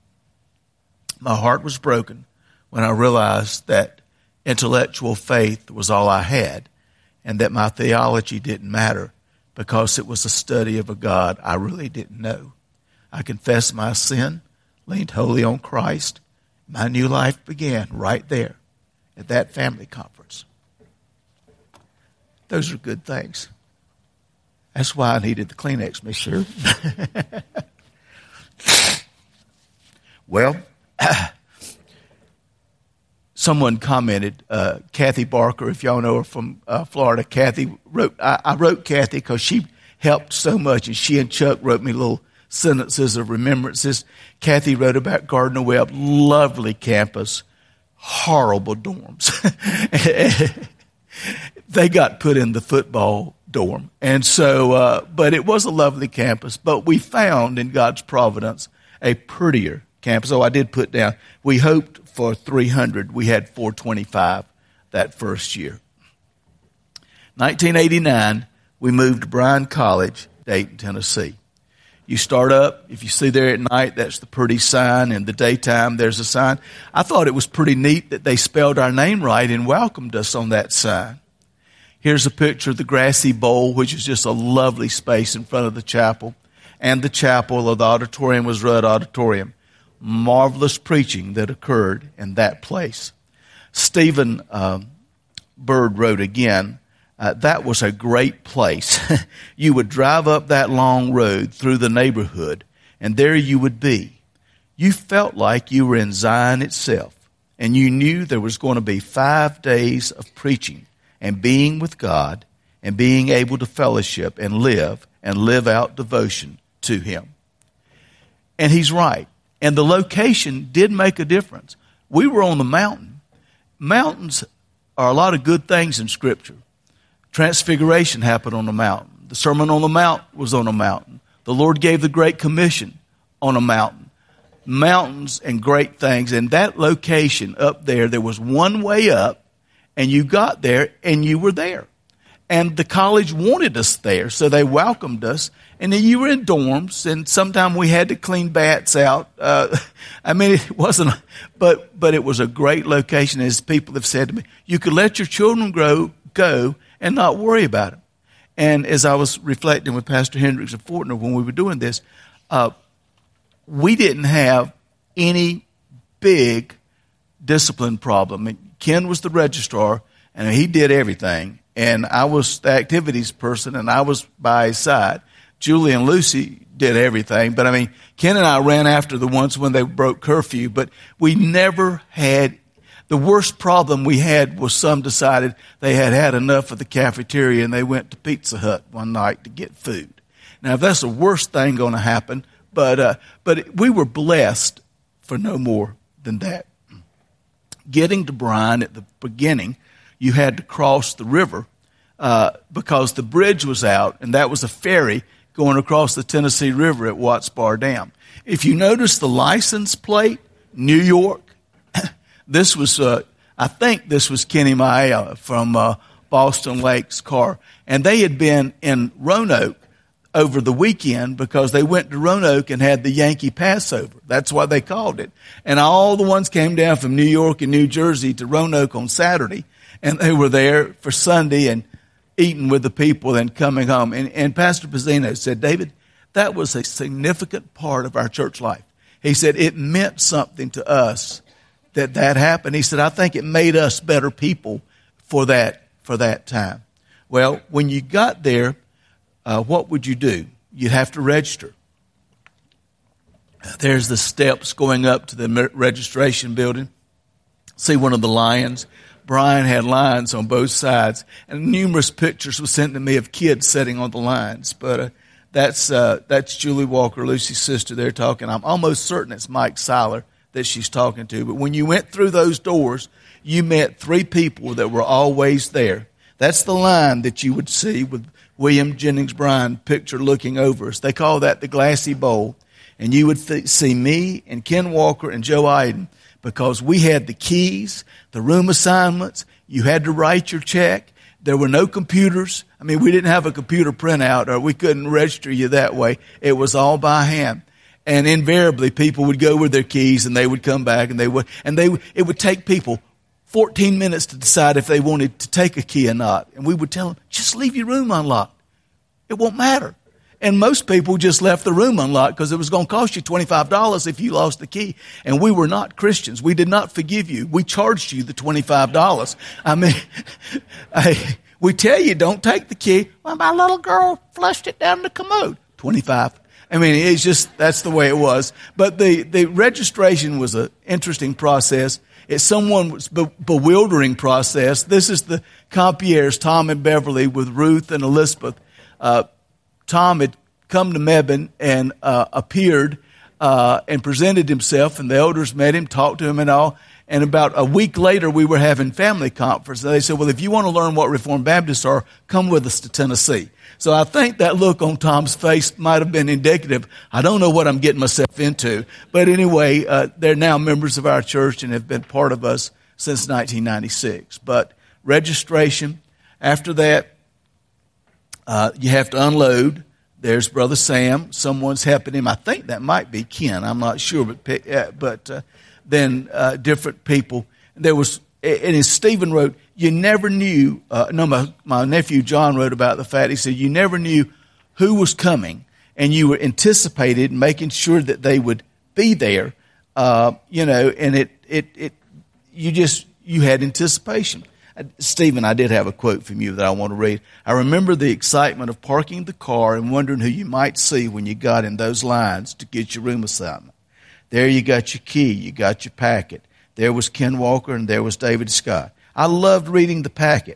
My heart was broken when I realized that intellectual faith was all I had and that my theology didn't matter because it was a study of a God I really didn't know. I confessed my sin, leaned wholly on Christ. My new life began right there at that family conference. Those are good things. That's why I needed the Kleenex, Miss Sure. Well, someone commented, uh, Kathy Barker, if y'all know her from uh, Florida. Kathy wrote, I, I wrote Kathy because she helped so much, and she and Chuck wrote me little sentences of remembrances. Kathy wrote about Gardner Webb, lovely campus, horrible dorms. They got put in the football dorm. And so, uh, but it was a lovely campus. But we found in God's providence a prettier campus. Oh, I did put down, we hoped for three hundred. We had four twenty-five that first year. nineteen eighty-nine, we moved to Bryan College, Dayton, Tennessee. You start up, if you see there at night, that's the pretty sign. In the daytime, there's a sign. I thought it was pretty neat that they spelled our name right and welcomed us on that sign. Here's a picture of the grassy bowl, which is just a lovely space in front of the chapel. And the chapel of the auditorium was Rudd Auditorium. Marvelous preaching that occurred in that place. Stephen um, Bird wrote again, Uh, that was a great place. You would drive up that long road through the neighborhood, and there you would be. You felt like you were in Zion itself, and you knew there was going to be five days of preaching and being with God and being able to fellowship and live and live out devotion to Him. And he's right. And the location did make a difference. We were on the mountain. Mountains are a lot of good things in Scripture. Transfiguration happened on the mountain. The Sermon on the Mount was on a mountain. The Lord gave the Great Commission on a mountain. Mountains and great things. And that location up there, there was one way up, and you got there, and you were there. And the college wanted us there, so they welcomed us. And then you were in dorms, and sometimes we had to clean bats out. Uh, I mean, it wasn't, but but it was a great location. As people have said to me, you could let your children grow, go, and not worry about it. And as I was reflecting with Pastor Hendricks and Fortner when we were doing this, uh, we didn't have any big discipline problem. And Ken was the registrar, and he did everything. And I was the activities person, and I was by his side. Julie and Lucy did everything. But, I mean, Ken and I ran after the ones when they broke curfew. But we never had – the worst problem we had was some decided they had had enough of the cafeteria, and they went to Pizza Hut one night to get food. Now, if that's the worst thing going to happen, but uh, but we were blessed for no more than that. Getting to Bryan at the beginning, you had to cross the river uh, because the bridge was out, and that was a ferry going across the Tennessee River at Watts Bar Dam. If you notice the license plate, New York, this was, uh, I think this was Kenny Maia from uh, Boston Lake's car, and they had been in Roanoke over the weekend because they went to Roanoke and had the Yankee Passover. That's why they called it. And all the ones came down from New York and New Jersey to Roanoke on Saturday, and they were there for Sunday and eating with the people and coming home. And, and Pastor Pizzino said, David, that was a significant part of our church life. He said it meant something to us that that happened. He said, I think it made us better people for that, for that time. Well, when you got there, Uh, what would you do? You'd have to register. There's the steps going up to the registration building. See one of the lions. Bryan had lions on both sides, and numerous pictures were sent to me of kids sitting on the lions. But uh, that's uh, that's Julie Walker, Lucy's sister. They're talking. I'm almost certain it's Mike Seiler that she's talking to. But when you went through those doors, you met three people that were always there. That's the line that you would see with William Jennings Bryan picture looking over us. They call that the glassy bowl. And you would th- see me and Ken Walker and Joe Iden because we had the keys, the room assignments. You had to write your check. There were no computers. I mean, we didn't have a computer printout or we couldn't register you that way. It was all by hand. And invariably, people would go with their keys and they would come back and they would, and they would, it would take people fourteen minutes to decide if they wanted to take a key or not. And we would tell them, just leave your room unlocked. It won't matter. And most people just left the room unlocked because it was going to cost you twenty-five dollars if you lost the key. And we were not Christians. We did not forgive you. We charged you the twenty-five dollars. I mean, I, we tell you, don't take the key. Well, my little girl flushed it down the commode. twenty-five. I mean, it's just, that's the way it was. But the, the registration was an interesting process. It's someone's be- bewildering process. This is the Compieres, Tom and Beverly, with Ruth and Elizabeth. Uh, Tom had come to Mebane and uh, appeared uh, and presented himself, and the elders met him, talked to him and all. And about a week later, we were having family conference. And they said, well, if you want to learn what Reformed Baptists are, come with us to Tennessee. So I think that look on Tom's face might have been indicative. I don't know what I'm getting myself into. But anyway, uh, they're now members of our church and have been part of us since nineteen ninety-six. But registration, after that, uh, you have to unload. There's Brother Sam. Someone's helping him. I think that might be Ken. I'm not sure. But, uh, but uh, then uh, different people. There was, and as Stephen wrote, you never knew, uh, no, my, my nephew John wrote about the fact, he said, you never knew who was coming, and you were anticipated, making sure that they would be there, uh, you know, and it, it, it, you just, you had anticipation. Uh, Stephen, I did have a quote from you that I want to read. I remember the excitement of parking the car and wondering who you might see when you got in those lines to get your room assignment. There you got your key, you got your packet. There was Ken Walker and there was David Scott. I loved reading the packet,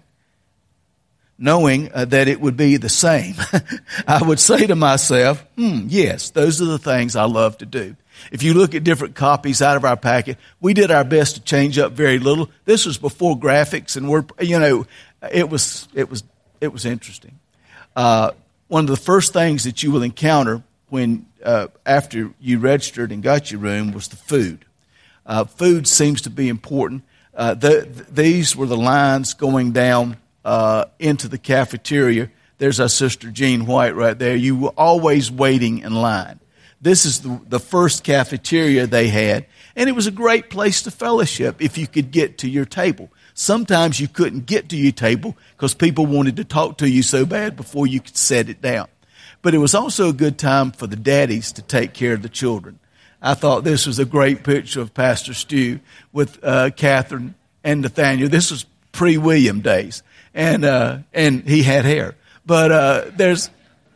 knowing uh, that it would be the same. I would say to myself, hmm, yes, those are the things I love to do. If you look at different copies out of our packet, we did our best to change up very little. This was before graphics and word, you know, it was, it was, it was interesting. Uh, one of the first things that you will encounter when, uh, after you registered and got your room was the food. Uh, food seems to be important. Uh, the, th- these were the lines going down uh, into the cafeteria. There's our sister Jean White right there. You were always waiting in line. This is the, the first cafeteria they had, and it was a great place to fellowship if you could get to your table. Sometimes you couldn't get to your table because people wanted to talk to you so bad before you could set it down. But it was also a good time for the daddies to take care of the children. I thought this was a great picture of Pastor Stu with uh, Catherine and Nathaniel. This was pre-William days, and uh, and he had hair. But uh, there's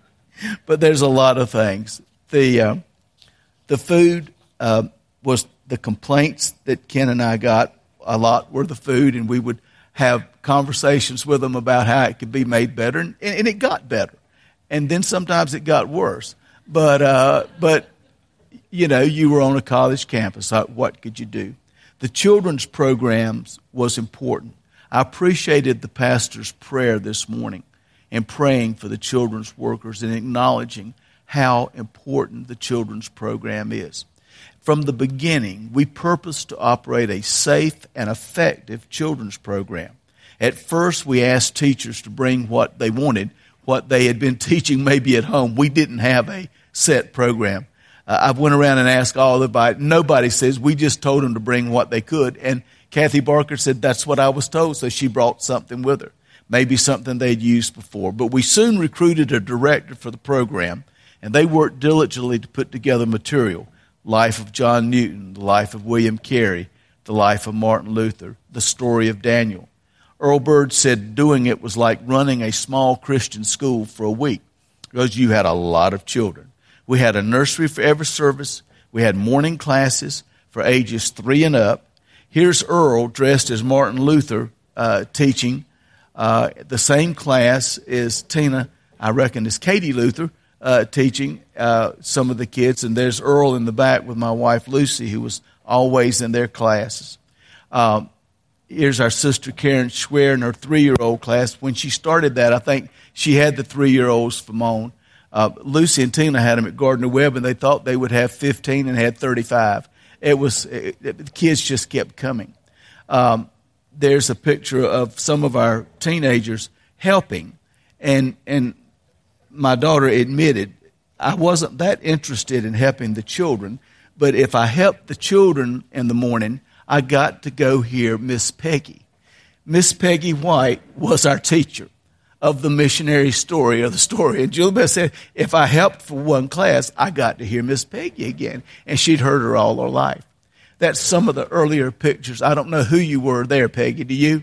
but there's a lot of things. The uh, the food uh, was the complaints that Ken and I got a lot were the food, and we would have conversations with them about how it could be made better, and, and it got better. And then sometimes it got worse. But, uh, but you know, you were on a college campus. What could you do? The children's programs was important. I appreciated the pastor's prayer this morning and praying for the children's workers and acknowledging how important the children's program is. From the beginning, we purposed to operate a safe and effective children's program. At first, we asked teachers to bring what they wanted, what they had been teaching maybe at home. We didn't have a set program. Uh, I went around and asked all about it. Nobody says, we just told them to bring what they could. And Kathy Barker said, that's what I was told, so she brought something with her, maybe something they'd used before. But we soon recruited a director for the program, and they worked diligently to put together material. Life of John Newton, the life of William Carey, the life of Martin Luther, the story of Daniel. Earl Bird said doing it was like running a small Christian school for a week because you had a lot of children. We had a nursery for every service. We had morning classes for ages three and up. Here's Earl dressed as Martin Luther uh, teaching. Uh, the same class is Tina, I reckon, is Katie Luther, Uh, teaching uh, some of the kids, and there's Earl in the back with my wife Lucy, who was always in their classes. Um, here's our sister Karen Schwer in her three-year-old class. When she started that, I think she had the three-year-olds from on. Uh, Lucy and Tina had them at Gardner Webb, and they thought they would have fifteen and had thirty-five. It was it, it, the kids just kept coming. Um, there's a picture of some of our teenagers helping, and and. My daughter admitted, I wasn't that interested in helping the children, but if I helped the children in the morning, I got to go hear Miss Peggy. Miss Peggy White was our teacher of the missionary story, or the story. And Julie Beth said, if I helped for one class, I got to hear Miss Peggy again. And she'd heard her all her life. That's some of the earlier pictures. I don't know who you were there, Peggy. Do you?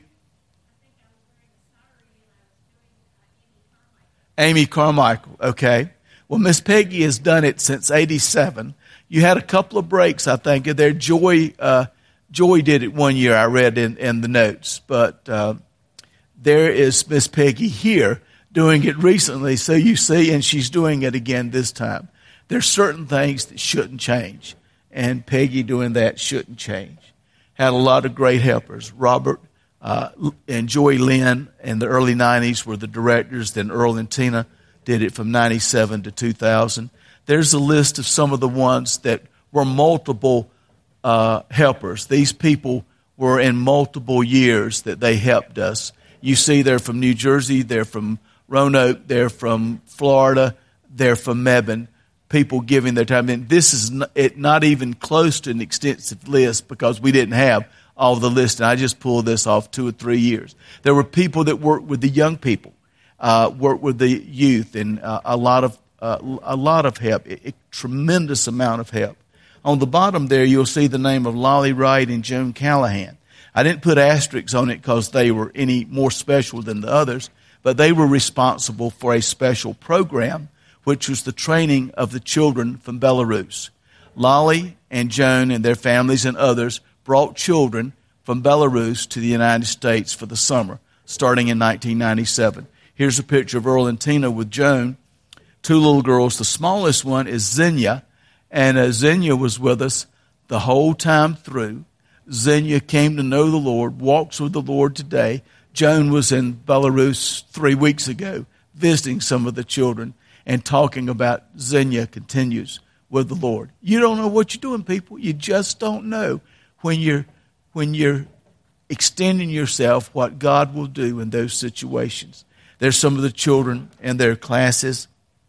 Amy Carmichael, okay. Well, Miss Peggy has done it since eighty-seven. You had a couple of breaks, I think, there. Joy uh, Joy did it one year, I read in, in the notes. But uh, there is Miss Peggy here doing it recently, so you see, and she's doing it again this time. There's certain things that shouldn't change, and Peggy doing that shouldn't change. Had a lot of great helpers. Robert Uh, and Joy Lynn in the early nineties were the directors. Then Earl and Tina did it from ninety-seven to two thousand. There's a list of some of the ones that were multiple uh, helpers. These people were in multiple years that they helped us. You see they're from New Jersey, they're from Roanoke, they're from Florida, they're from Mebane. People giving their time. And this is not, it, not even close to an extensive list because we didn't have all the list, and I just pulled this off two or three years. There were people that worked with the young people, uh, worked with the youth, and uh, a lot of uh, a lot of help, a, a tremendous amount of help. On the bottom there, you'll see the name of Lolly Wright and Joan Callahan. I didn't put asterisks on it because they were any more special than the others, but they were responsible for a special program, which was the training of the children from Belarus. Lolly and Joan and their families and others brought children from Belarus to the United States for the summer, starting in nineteen ninety-seven. Here's a picture of Earl and Tina with Joan, two little girls. The smallest one is Xenia, and uh, Xenia was with us the whole time through. Xenia came to know the Lord, walks with the Lord today. Joan was in Belarus three weeks ago, visiting some of the children and talking about Xenia continues with the Lord. You don't know what you're doing, people. You just don't know. When you're, when you're extending yourself, what God will do in those situations. There's some of the children in their classes.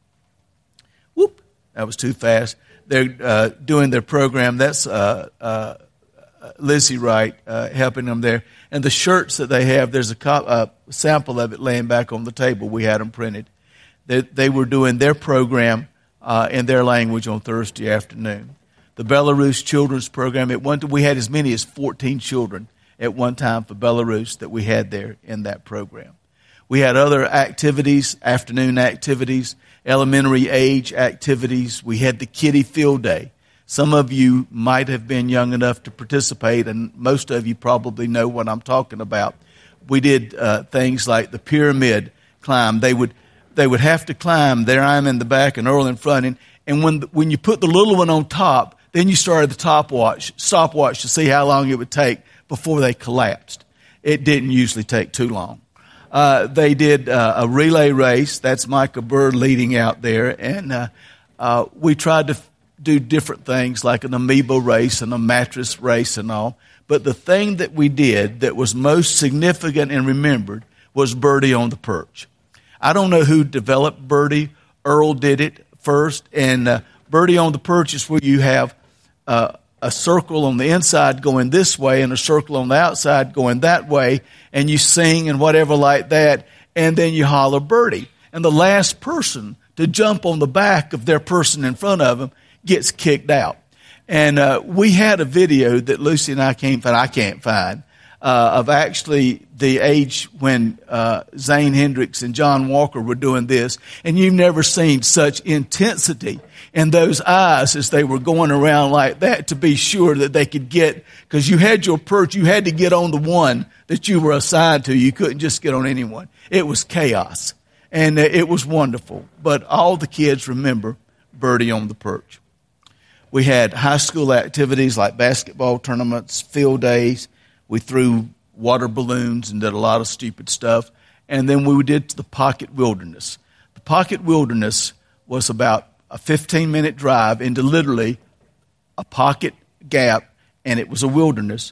Whoop, that was too fast. They're uh, doing their program. That's uh, uh, Lizzie Wright uh, helping them there. And the shirts that they have, there's a co- uh, sample of it laying back on the table. We had them printed. They, they were doing their program uh, in their language on Thursday afternoon. the Belarus Children's Program. At one time, we had as many as fourteen children at one time for Belarus that we had there in that program. We had other activities, afternoon activities, elementary age activities. We had the Kiddie Field Day. Some of you might have been young enough to participate, and most of you probably know what I'm talking about. We did uh, things like the pyramid climb. They would they would have to climb. There I'm in the back and Earl in front. And, and when when you put the little one on top, then you started the top watch, stopwatch to see how long it would take before they collapsed. It didn't usually take too long. Uh, they did uh, a relay race. That's Micah Bird leading out there. And uh, uh, we tried to f- do different things like an amoeba race and a mattress race and all. But the thing that we did that was most significant and remembered was Birdie on the Perch. I don't know who developed Birdie. Earl did it first. And uh, Birdie on the Perch is where you have uh, a circle on the inside going this way and a circle on the outside going that way, and you sing and whatever like that, and then you holler Birdie. And the last person to jump on the back of their person in front of them gets kicked out. And uh, we had a video that Lucy and I can't find, I can't find, uh, of actually the age when uh, Zane Hendricks and John Walker were doing this, and you've never seen such intensity in those eyes as they were going around like that to be sure that they could get, because you had your perch, you had to get on the one that you were assigned to. You couldn't just get on anyone. It was chaos, and it was wonderful. But all the kids remember Birdie on the Perch. We had high school activities like basketball tournaments, field days. We threw water balloons and did a lot of stupid stuff. And then we did the Pocket Wilderness. The Pocket Wilderness was about a fifteen-minute drive into literally a pocket gap, and it was a wilderness.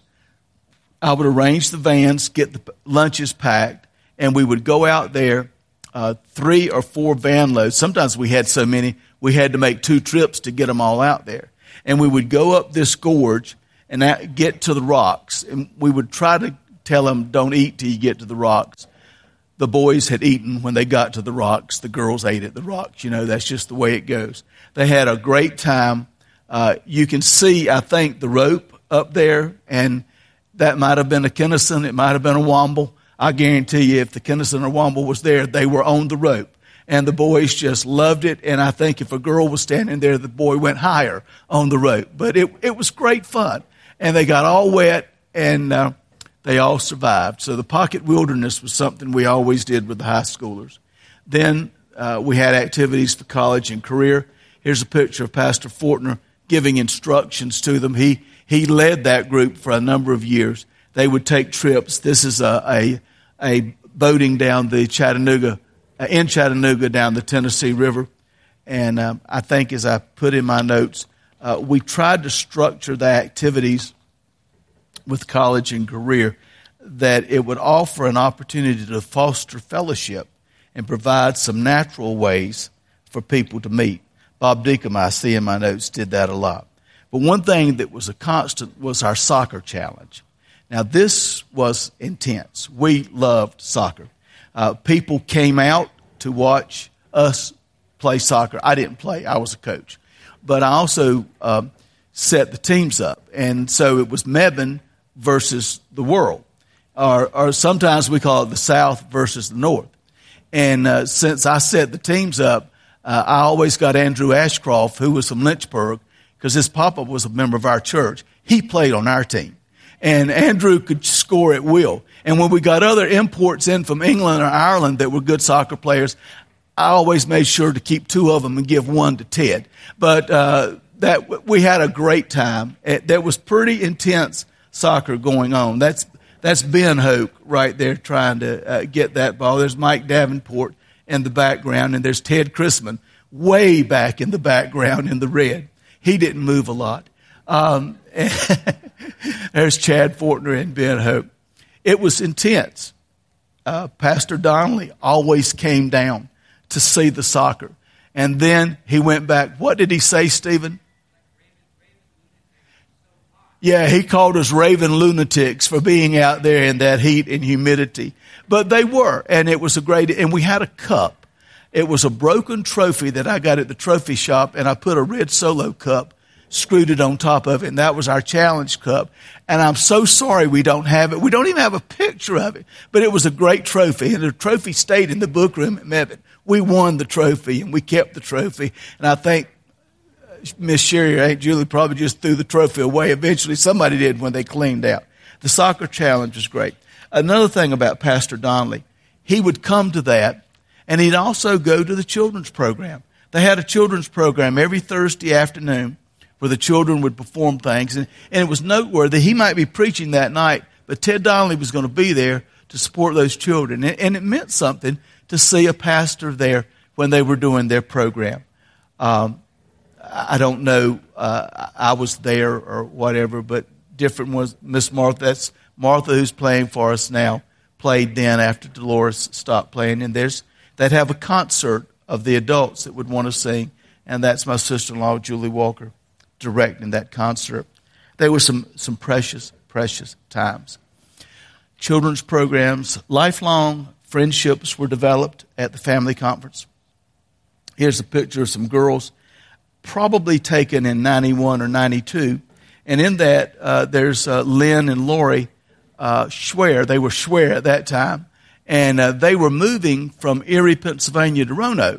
I would arrange the vans, get the lunches packed, and we would go out there, uh, three or four van loads. Sometimes we had so many, we had to make two trips to get them all out there. And we would go up this gorge and get to the rocks. And we would try to tell them, don't eat till you get to the rocks. The boys had eaten when they got to the rocks. The girls ate at the rocks. You know, that's just the way it goes. They had a great time. Uh, you can see, I think, the rope up there, and that might have been a Kinnison. It might have been a Womble. I guarantee you if the Kinnison or Womble was there, they were on the rope. And the boys just loved it. And I think if a girl was standing there, the boy went higher on the rope. But it, it was great fun. And they got all wet, and uh, they all survived. So the Pocket Wilderness was something we always did with the high schoolers. Then uh, we had activities for college and career. Here's a picture of Pastor Fortner giving instructions to them. He he led that group for a number of years. They would take trips. This is a a, a boating down the Chattanooga, uh, in Chattanooga down the Tennessee River. And um, I think as I put in my notes, uh, we tried to structure the activities with college and career that it would offer an opportunity to foster fellowship and provide some natural ways for people to meet. Bob Deacom, I see in my notes, did that a lot. But one thing that was a constant was our soccer challenge. Now, this was intense. We loved soccer. Uh, people came out to watch us play soccer. I didn't play. I was a coach. But I also uh, set the teams up. And so it was Mebane versus the world. Or, or sometimes we call it the South versus the North. And uh, since I set the teams up, uh, I always got Andrew Ashcroft, who was from Lynchburg, because his papa was a member of our church. He played on our team. And Andrew could score at will. And when we got other imports in from England or Ireland that were good soccer players, I always made sure to keep two of them and give one to Ted. But uh, that we had a great time. It, there was pretty intense soccer going on. That's that's Ben Hoke right there trying to uh, get that ball. There's Mike Davenport in the background, and there's Ted Chrisman way back in the background in the red. He didn't move a lot. Um, there's Chad Fortner and Ben Hoke. It was intense. Uh, Pastor Donnelly always came down to see the soccer. And then he went back. What did he say, Stephen? Yeah, he called us raving lunatics for being out there in that heat and humidity. But they were, and it was a great, and we had a cup. It was a broken trophy that I got at the trophy shop, and I put a red Solo cup screwed it on top of it, and that was our challenge cup. And I'm so sorry we don't have it. We don't even have a picture of it, but it was a great trophy, and the trophy stayed in the book room at Mebane. We won the trophy, and we kept the trophy, and I think Miss Sherry or Aunt Julie probably just threw the trophy away. Eventually, somebody did when they cleaned out. The soccer challenge was great. Another thing about Pastor Donnelly, he would come to that, and he'd also go to the children's program. They had a children's program every Thursday afternoon where the children would perform things. And, and it was noteworthy. He might be preaching that night, but Ted Donnelly was going to be there to support those children. And, and it meant something to see a pastor there when they were doing their program. Um, I don't know, uh, I was there or whatever, but different was Miss Martha. That's Martha, who's playing for us now, played then after Dolores stopped playing. And there's they'd have a concert of the adults that would want to sing, and that's my sister-in-law, Julie Walker, directing that concert. There were some, some precious, precious times. Children's programs, lifelong friendships were developed at the family conference. Here's a picture of some girls, probably taken in ninety-one or ninety-two. And in that, uh, there's uh, Lynn and Lori uh, Schwer. They were Schwer at that time. And uh, they were moving from Erie, Pennsylvania to Roanoke.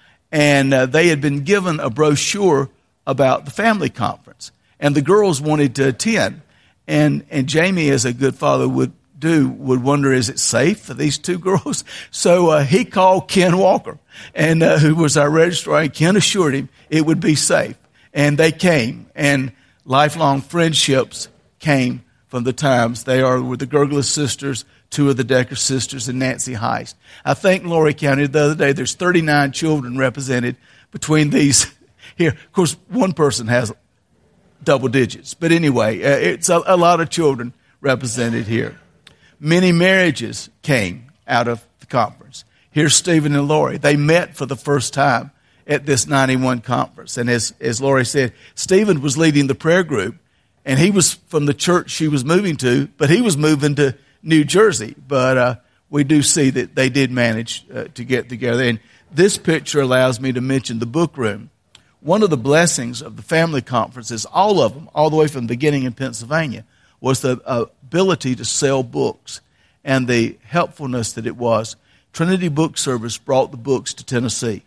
And uh, they had been given a brochure about the family conference. And the girls wanted to attend. And, and Jamie, as a good father would do, would wonder, is it safe for these two girls? So uh, he called Ken Walker, and uh, who was our registrar, and Ken assured him it would be safe. And they came, and lifelong friendships came from the times. They are with the Gurgler sisters, two of the Decker sisters, and Nancy Heist. I think Lorry County the other day, there's thirty-nine children represented between these here. Of course, one person has double digits. But anyway, uh, it's a, a lot of children represented here. Many marriages came out of the conference. Here's Stephen and Lori. They met for the first time at this ninety-one conference. And as, as Lori said, Stephen was leading the prayer group, and he was from the church she was moving to, but he was moving to New Jersey. But uh, we do see that they did manage uh, to get together. And this picture allows me to mention the book room. One of the blessings of the family conferences, all of them, all the way from the beginning in Pennsylvania, was the ability to sell books and the helpfulness that it was. Trinity Book Service brought the books to Tennessee.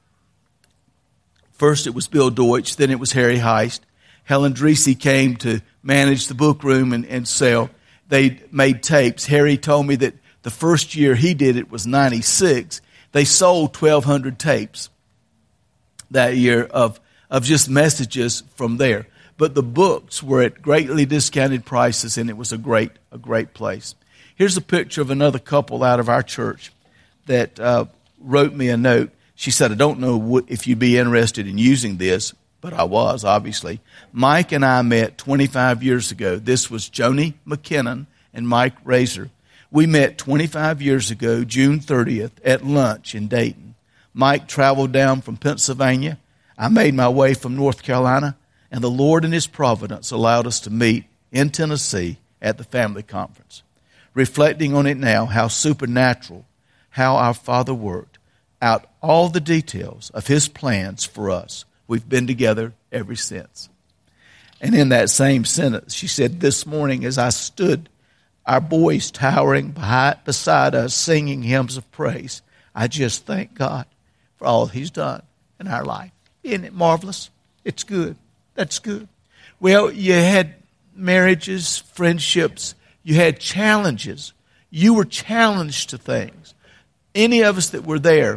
First it was Bill Deutsch, then it was Harry Heist. Helen Dreesey came to manage the book room and, and sell. They made tapes. Harry told me that the first year he did it was ninety-six. They sold twelve hundred tapes that year of, of just messages from there. But the books were at greatly discounted prices, and it was a great, a great place. Here's a picture of another couple out of our church that uh, wrote me a note. She said, I don't know what, if you'd be interested in using this, but I was, obviously. Mike and I met twenty-five years ago. This was Joni McKinnon and Mike Razor. We met twenty-five years ago, June thirtieth, at lunch in Dayton. Mike traveled down from Pennsylvania. I made my way from North Carolina, and the Lord in His providence allowed us to meet in Tennessee at the family conference. Reflecting on it now, how supernatural, how our Father worked out all the details of His plans for us. We've been together ever since. And in that same sentence, she said, this morning as I stood, our boys towering behind, beside us, singing hymns of praise, I just thank God for all He's done in our life. Isn't it marvelous? It's good. That's good. Well, you had marriages, friendships. You had challenges. You were challenged to things. Any of us that were there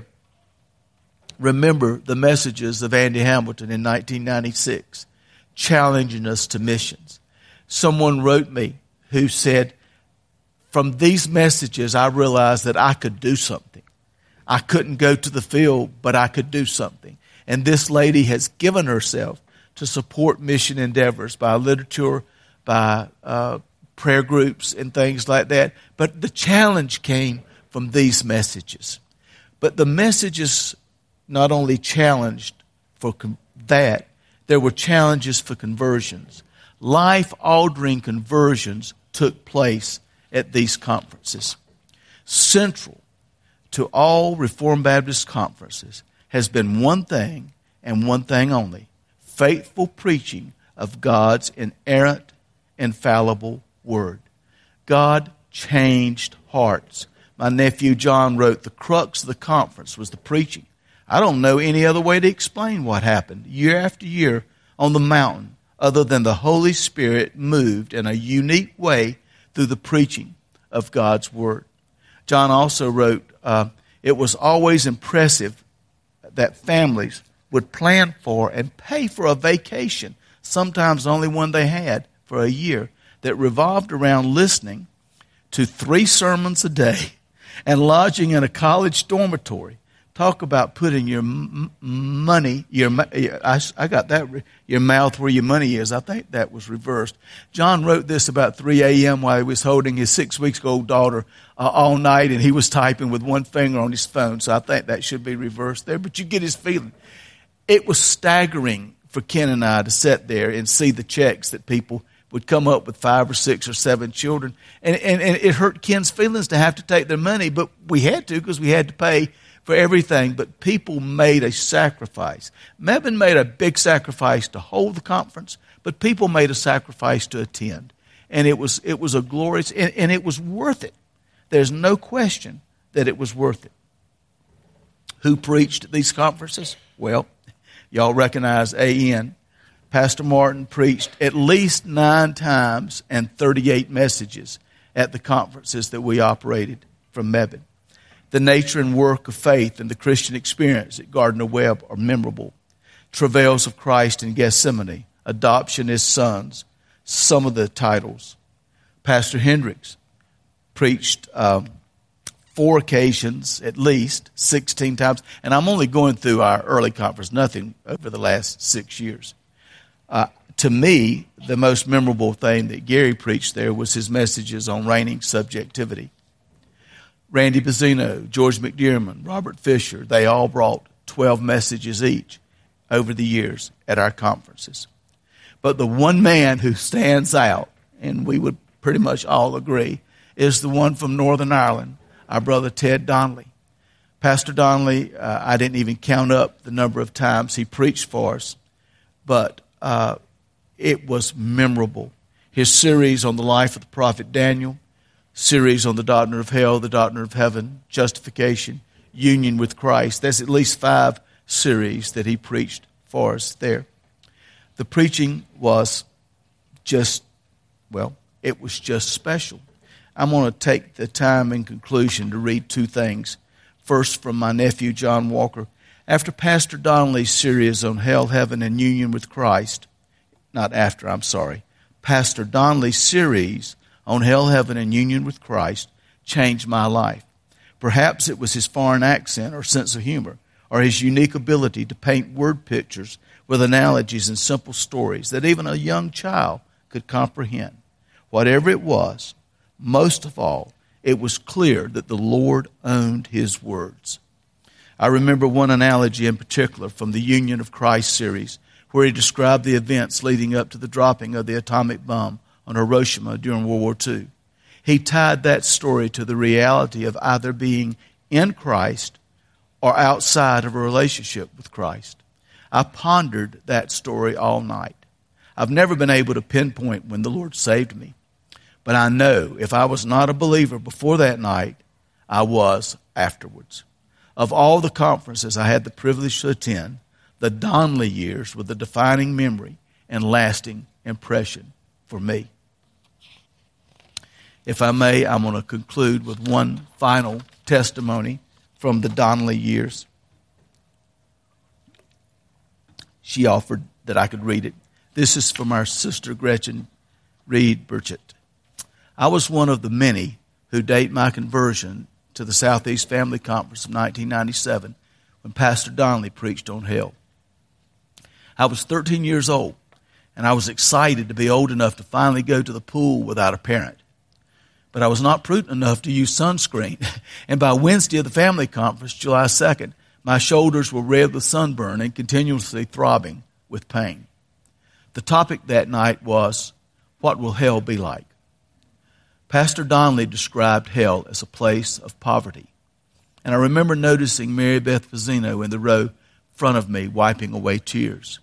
remember the messages of Andy Hamilton in nineteen ninety-six, challenging us to missions. Someone wrote me who said, from these messages, I realized that I could do something. I couldn't go to the field, but I could do something. And this lady has given herself to support mission endeavors by literature, by uh, prayer groups and things like that. But the challenge came from these messages. But the messages not only challenged for com- that, there were challenges for conversions. Life-altering conversions took place at these conferences. Central to all Reformed Baptist conferences has been one thing and one thing only: faithful preaching of God's inerrant, infallible Word. God changed hearts. My nephew John wrote, the crux of the conference was the preaching. I don't know any other way to explain what happened year after year on the mountain other than the Holy Spirit moved in a unique way through the preaching of God's Word. John also wrote, uh, it was always impressive that families would plan for and pay for a vacation, sometimes the only one they had for a year, that revolved around listening to three sermons a day and lodging in a college dormitory. Talk about putting your m- money, your I, I got that, your mouth where your money is. I think that was reversed. John wrote this about three a.m. while he was holding his six weeks old daughter uh, all night, and he was typing with one finger on his phone. So I think that should be reversed there. But you get his feeling. It was staggering for Ken and I to sit there and see the checks that people would come up with five or six or seven children. And, and, and it hurt Ken's feelings to have to take their money, but we had to because we had to pay for everything. But people made a sacrifice. Mebane made a big sacrifice to hold the conference, but people made a sacrifice to attend. And it was it was a glorious, and, and it was worth it. There's no question that it was worth it. Who preached at these conferences? Well, y'all recognize A N. Pastor Martin preached at least nine times and thirty-eight messages at the conferences that we operated from Mebane. The nature and work of faith and the Christian experience at Gardner Webb are memorable. Travails of Christ in Gethsemane, Adoption as Sons, some of the titles. Pastor Hendricks preached um, four occasions, at least sixteen times. And I'm only going through our early conference, nothing over the last six years. Uh, to me, the most memorable thing that Gary preached there was his messages on reigning subjectivity. Randy Bazzino, George McDearman, Robert Fisher, they all brought twelve messages each over the years at our conferences. But the one man who stands out, and we would pretty much all agree, is the one from Northern Ireland, our brother Ted Donnelly. Pastor Donnelly, uh, I didn't even count up the number of times he preached for us, but uh, it was memorable. His series on the life of the prophet Daniel, series on the doctrine of hell, the doctrine of heaven, justification, union with Christ. There's at least five series that he preached for us there. The preaching was just, well, it was just special. I'm going to take the time in conclusion to read two things. First, from my nephew, John Walker. After Pastor Donnelly's series on hell, heaven, and union with Christ, not after, I'm sorry, Pastor Donnelly's series on hell, heaven, and union with Christ changed my life. Perhaps it was his foreign accent or sense of humor, or his unique ability to paint word pictures with analogies and simple stories that even a young child could comprehend. Whatever it was, most of all, it was clear that the Lord owned his words. I remember one analogy in particular from the Union of Christ series, where he described the events leading up to the dropping of the atomic bomb on Hiroshima during World War Two. He tied that story to the reality of either being in Christ or outside of a relationship with Christ. I pondered that story all night. I've never been able to pinpoint when the Lord saved me, but I know if I was not a believer before that night, I was afterwards. Of all the conferences I had the privilege to attend, the Donnelly years were the defining memory and lasting impression for me. If I may, I'm going to conclude with one final testimony from the Donnelly years. She offered that I could read it. This is from our sister Gretchen Reed Burchett. I was one of the many who date my conversion to the Southeast Family Conference of nineteen ninety-seven when Pastor Donnelly preached on hell. I was thirteen years old, and I was excited to be old enough to finally go to the pool without a parent. But I was not prudent enough to use sunscreen, and by Wednesday of the family conference, July second, my shoulders were red with sunburn and continuously throbbing with pain. The topic that night was, what will hell be like? Pastor Donnelly described hell as a place of poverty. And I remember noticing Mary Beth Bazzino in the row in front of me wiping away tears.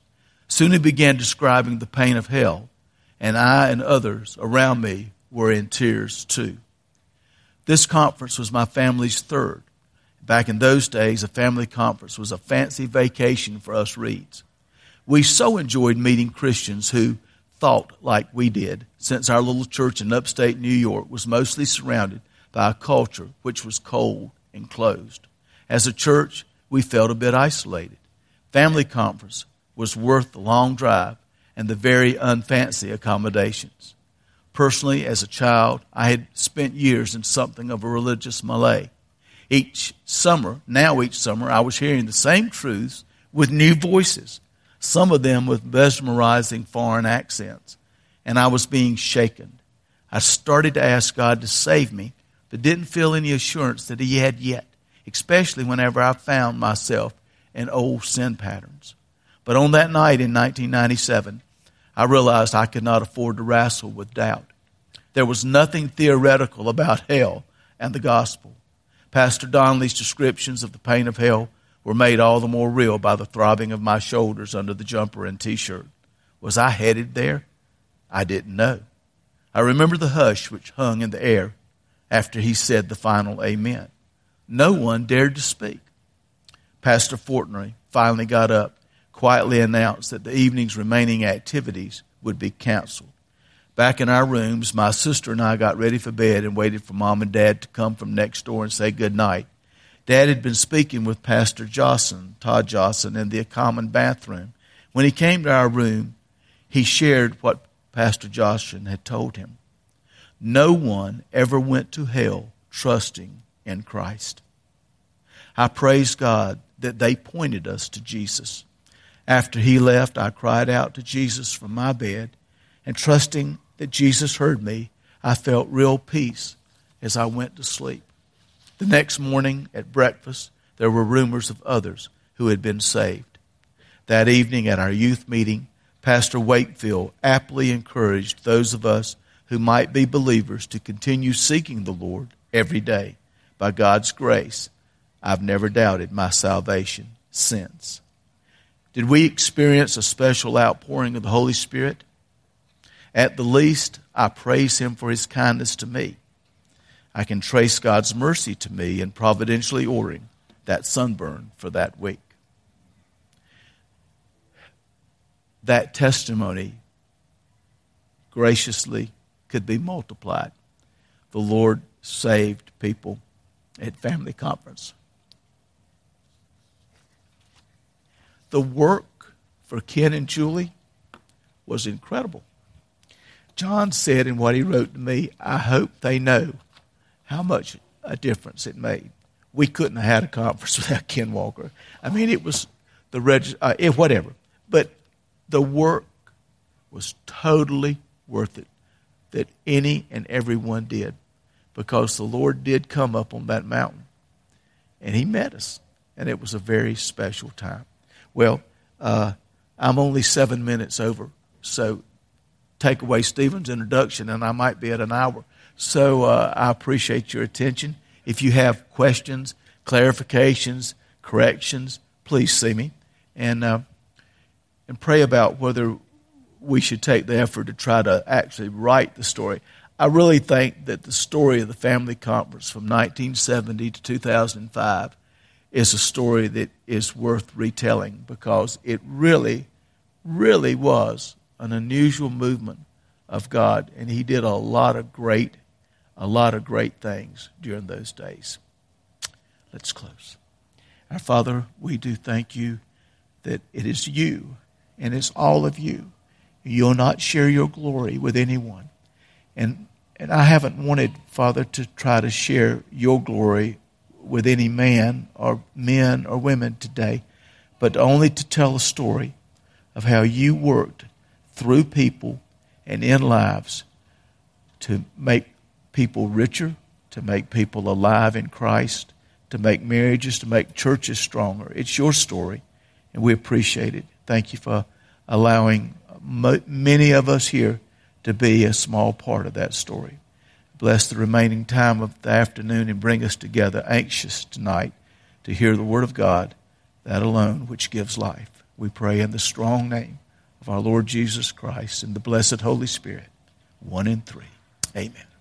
Soon he began describing the pain of hell, and I and others around me were in tears too. This conference was my family's third. Back in those days, a family conference was a fancy vacation for us Reeds. We so enjoyed meeting Christians who thought like we did, since our little church in upstate New York was mostly surrounded by a culture which was cold and closed. As a church, we felt a bit isolated. Family conference was worth the long drive and the very unfancy accommodations. Personally, as a child, I had spent years in something of a religious malaise. Each summer, now each summer, I was hearing the same truths with new voices, some of them with mesmerizing foreign accents, and I was being shaken. I started to ask God to save me, but didn't feel any assurance that He had yet, especially whenever I found myself in old sin patterns. But on that night in nineteen ninety-seven, I realized I could not afford to wrestle with doubt. There was nothing theoretical about hell and the gospel. Pastor Donnelly's descriptions of the pain of hell were made all the more real by the throbbing of my shoulders under the jumper and T-shirt. Was I headed there? I didn't know. I remember the hush which hung in the air after he said the final amen. No one dared to speak. Pastor Fortney finally got up, quietly announced that the evening's remaining activities would be canceled. Back in our rooms, my sister and I got ready for bed and waited for Mom and Dad to come from next door and say good night. Dad had been speaking with Pastor Johnson, Todd Johnson, in the common bathroom. When he came to our room, he shared what Pastor Johnson had told him. No one ever went to hell trusting in Christ. I praise God that they pointed us to Jesus. After he left, I cried out to Jesus from my bed, and trusting that Jesus heard me, I felt real peace as I went to sleep. The next morning at breakfast, there were rumors of others who had been saved. That evening at our youth meeting, Pastor Wakefield aptly encouraged those of us who might be believers to continue seeking the Lord every day. By God's grace, I've never doubted my salvation since. Did we experience a special outpouring of the Holy Spirit? At the least, I praise Him for His kindness to me. I can trace God's mercy to me in providentially ordering that sunburn for that week. That testimony graciously could be multiplied. The Lord saved people at family conference. The work for Ken and Julie was incredible. John said in what he wrote to me, I hope they know how much a difference it made. We couldn't have had a conference without Ken Walker. I mean, it was the reg- uh, it, whatever. But the work was totally worth it, that any and everyone did, because the Lord did come up on that mountain, and He met us, and it was a very special time. Well, uh, I'm only seven minutes over, so take away Stephen's introduction, and I might be at an hour. So uh, I appreciate your attention. If you have questions, clarifications, corrections, please see me. And uh, and pray about whether we should take the effort to try to actually write the story. I really think that the story of the family conference from nineteen seventy to two thousand five is a story that is worth retelling, because it really, really was an unusual movement of God, and He did a lot of great, a lot of great things during those days. Let's close. Our Father, we do thank You that it is You, and it's all of You. You'll not share Your glory with anyone. And and I haven't wanted, Father, to try to share Your glory with any man or men or women today, but only to tell a story of how You worked through people and in lives to make people richer, to make people alive in Christ, to make marriages, to make churches stronger. It's Your story, and we appreciate it. Thank You for allowing many of us here to be a small part of that story. Bless the remaining time of the afternoon and bring us together anxious tonight to hear the Word of God, that alone which gives life. We pray in the strong name of our Lord Jesus Christ and the blessed Holy Spirit, one and three. Amen.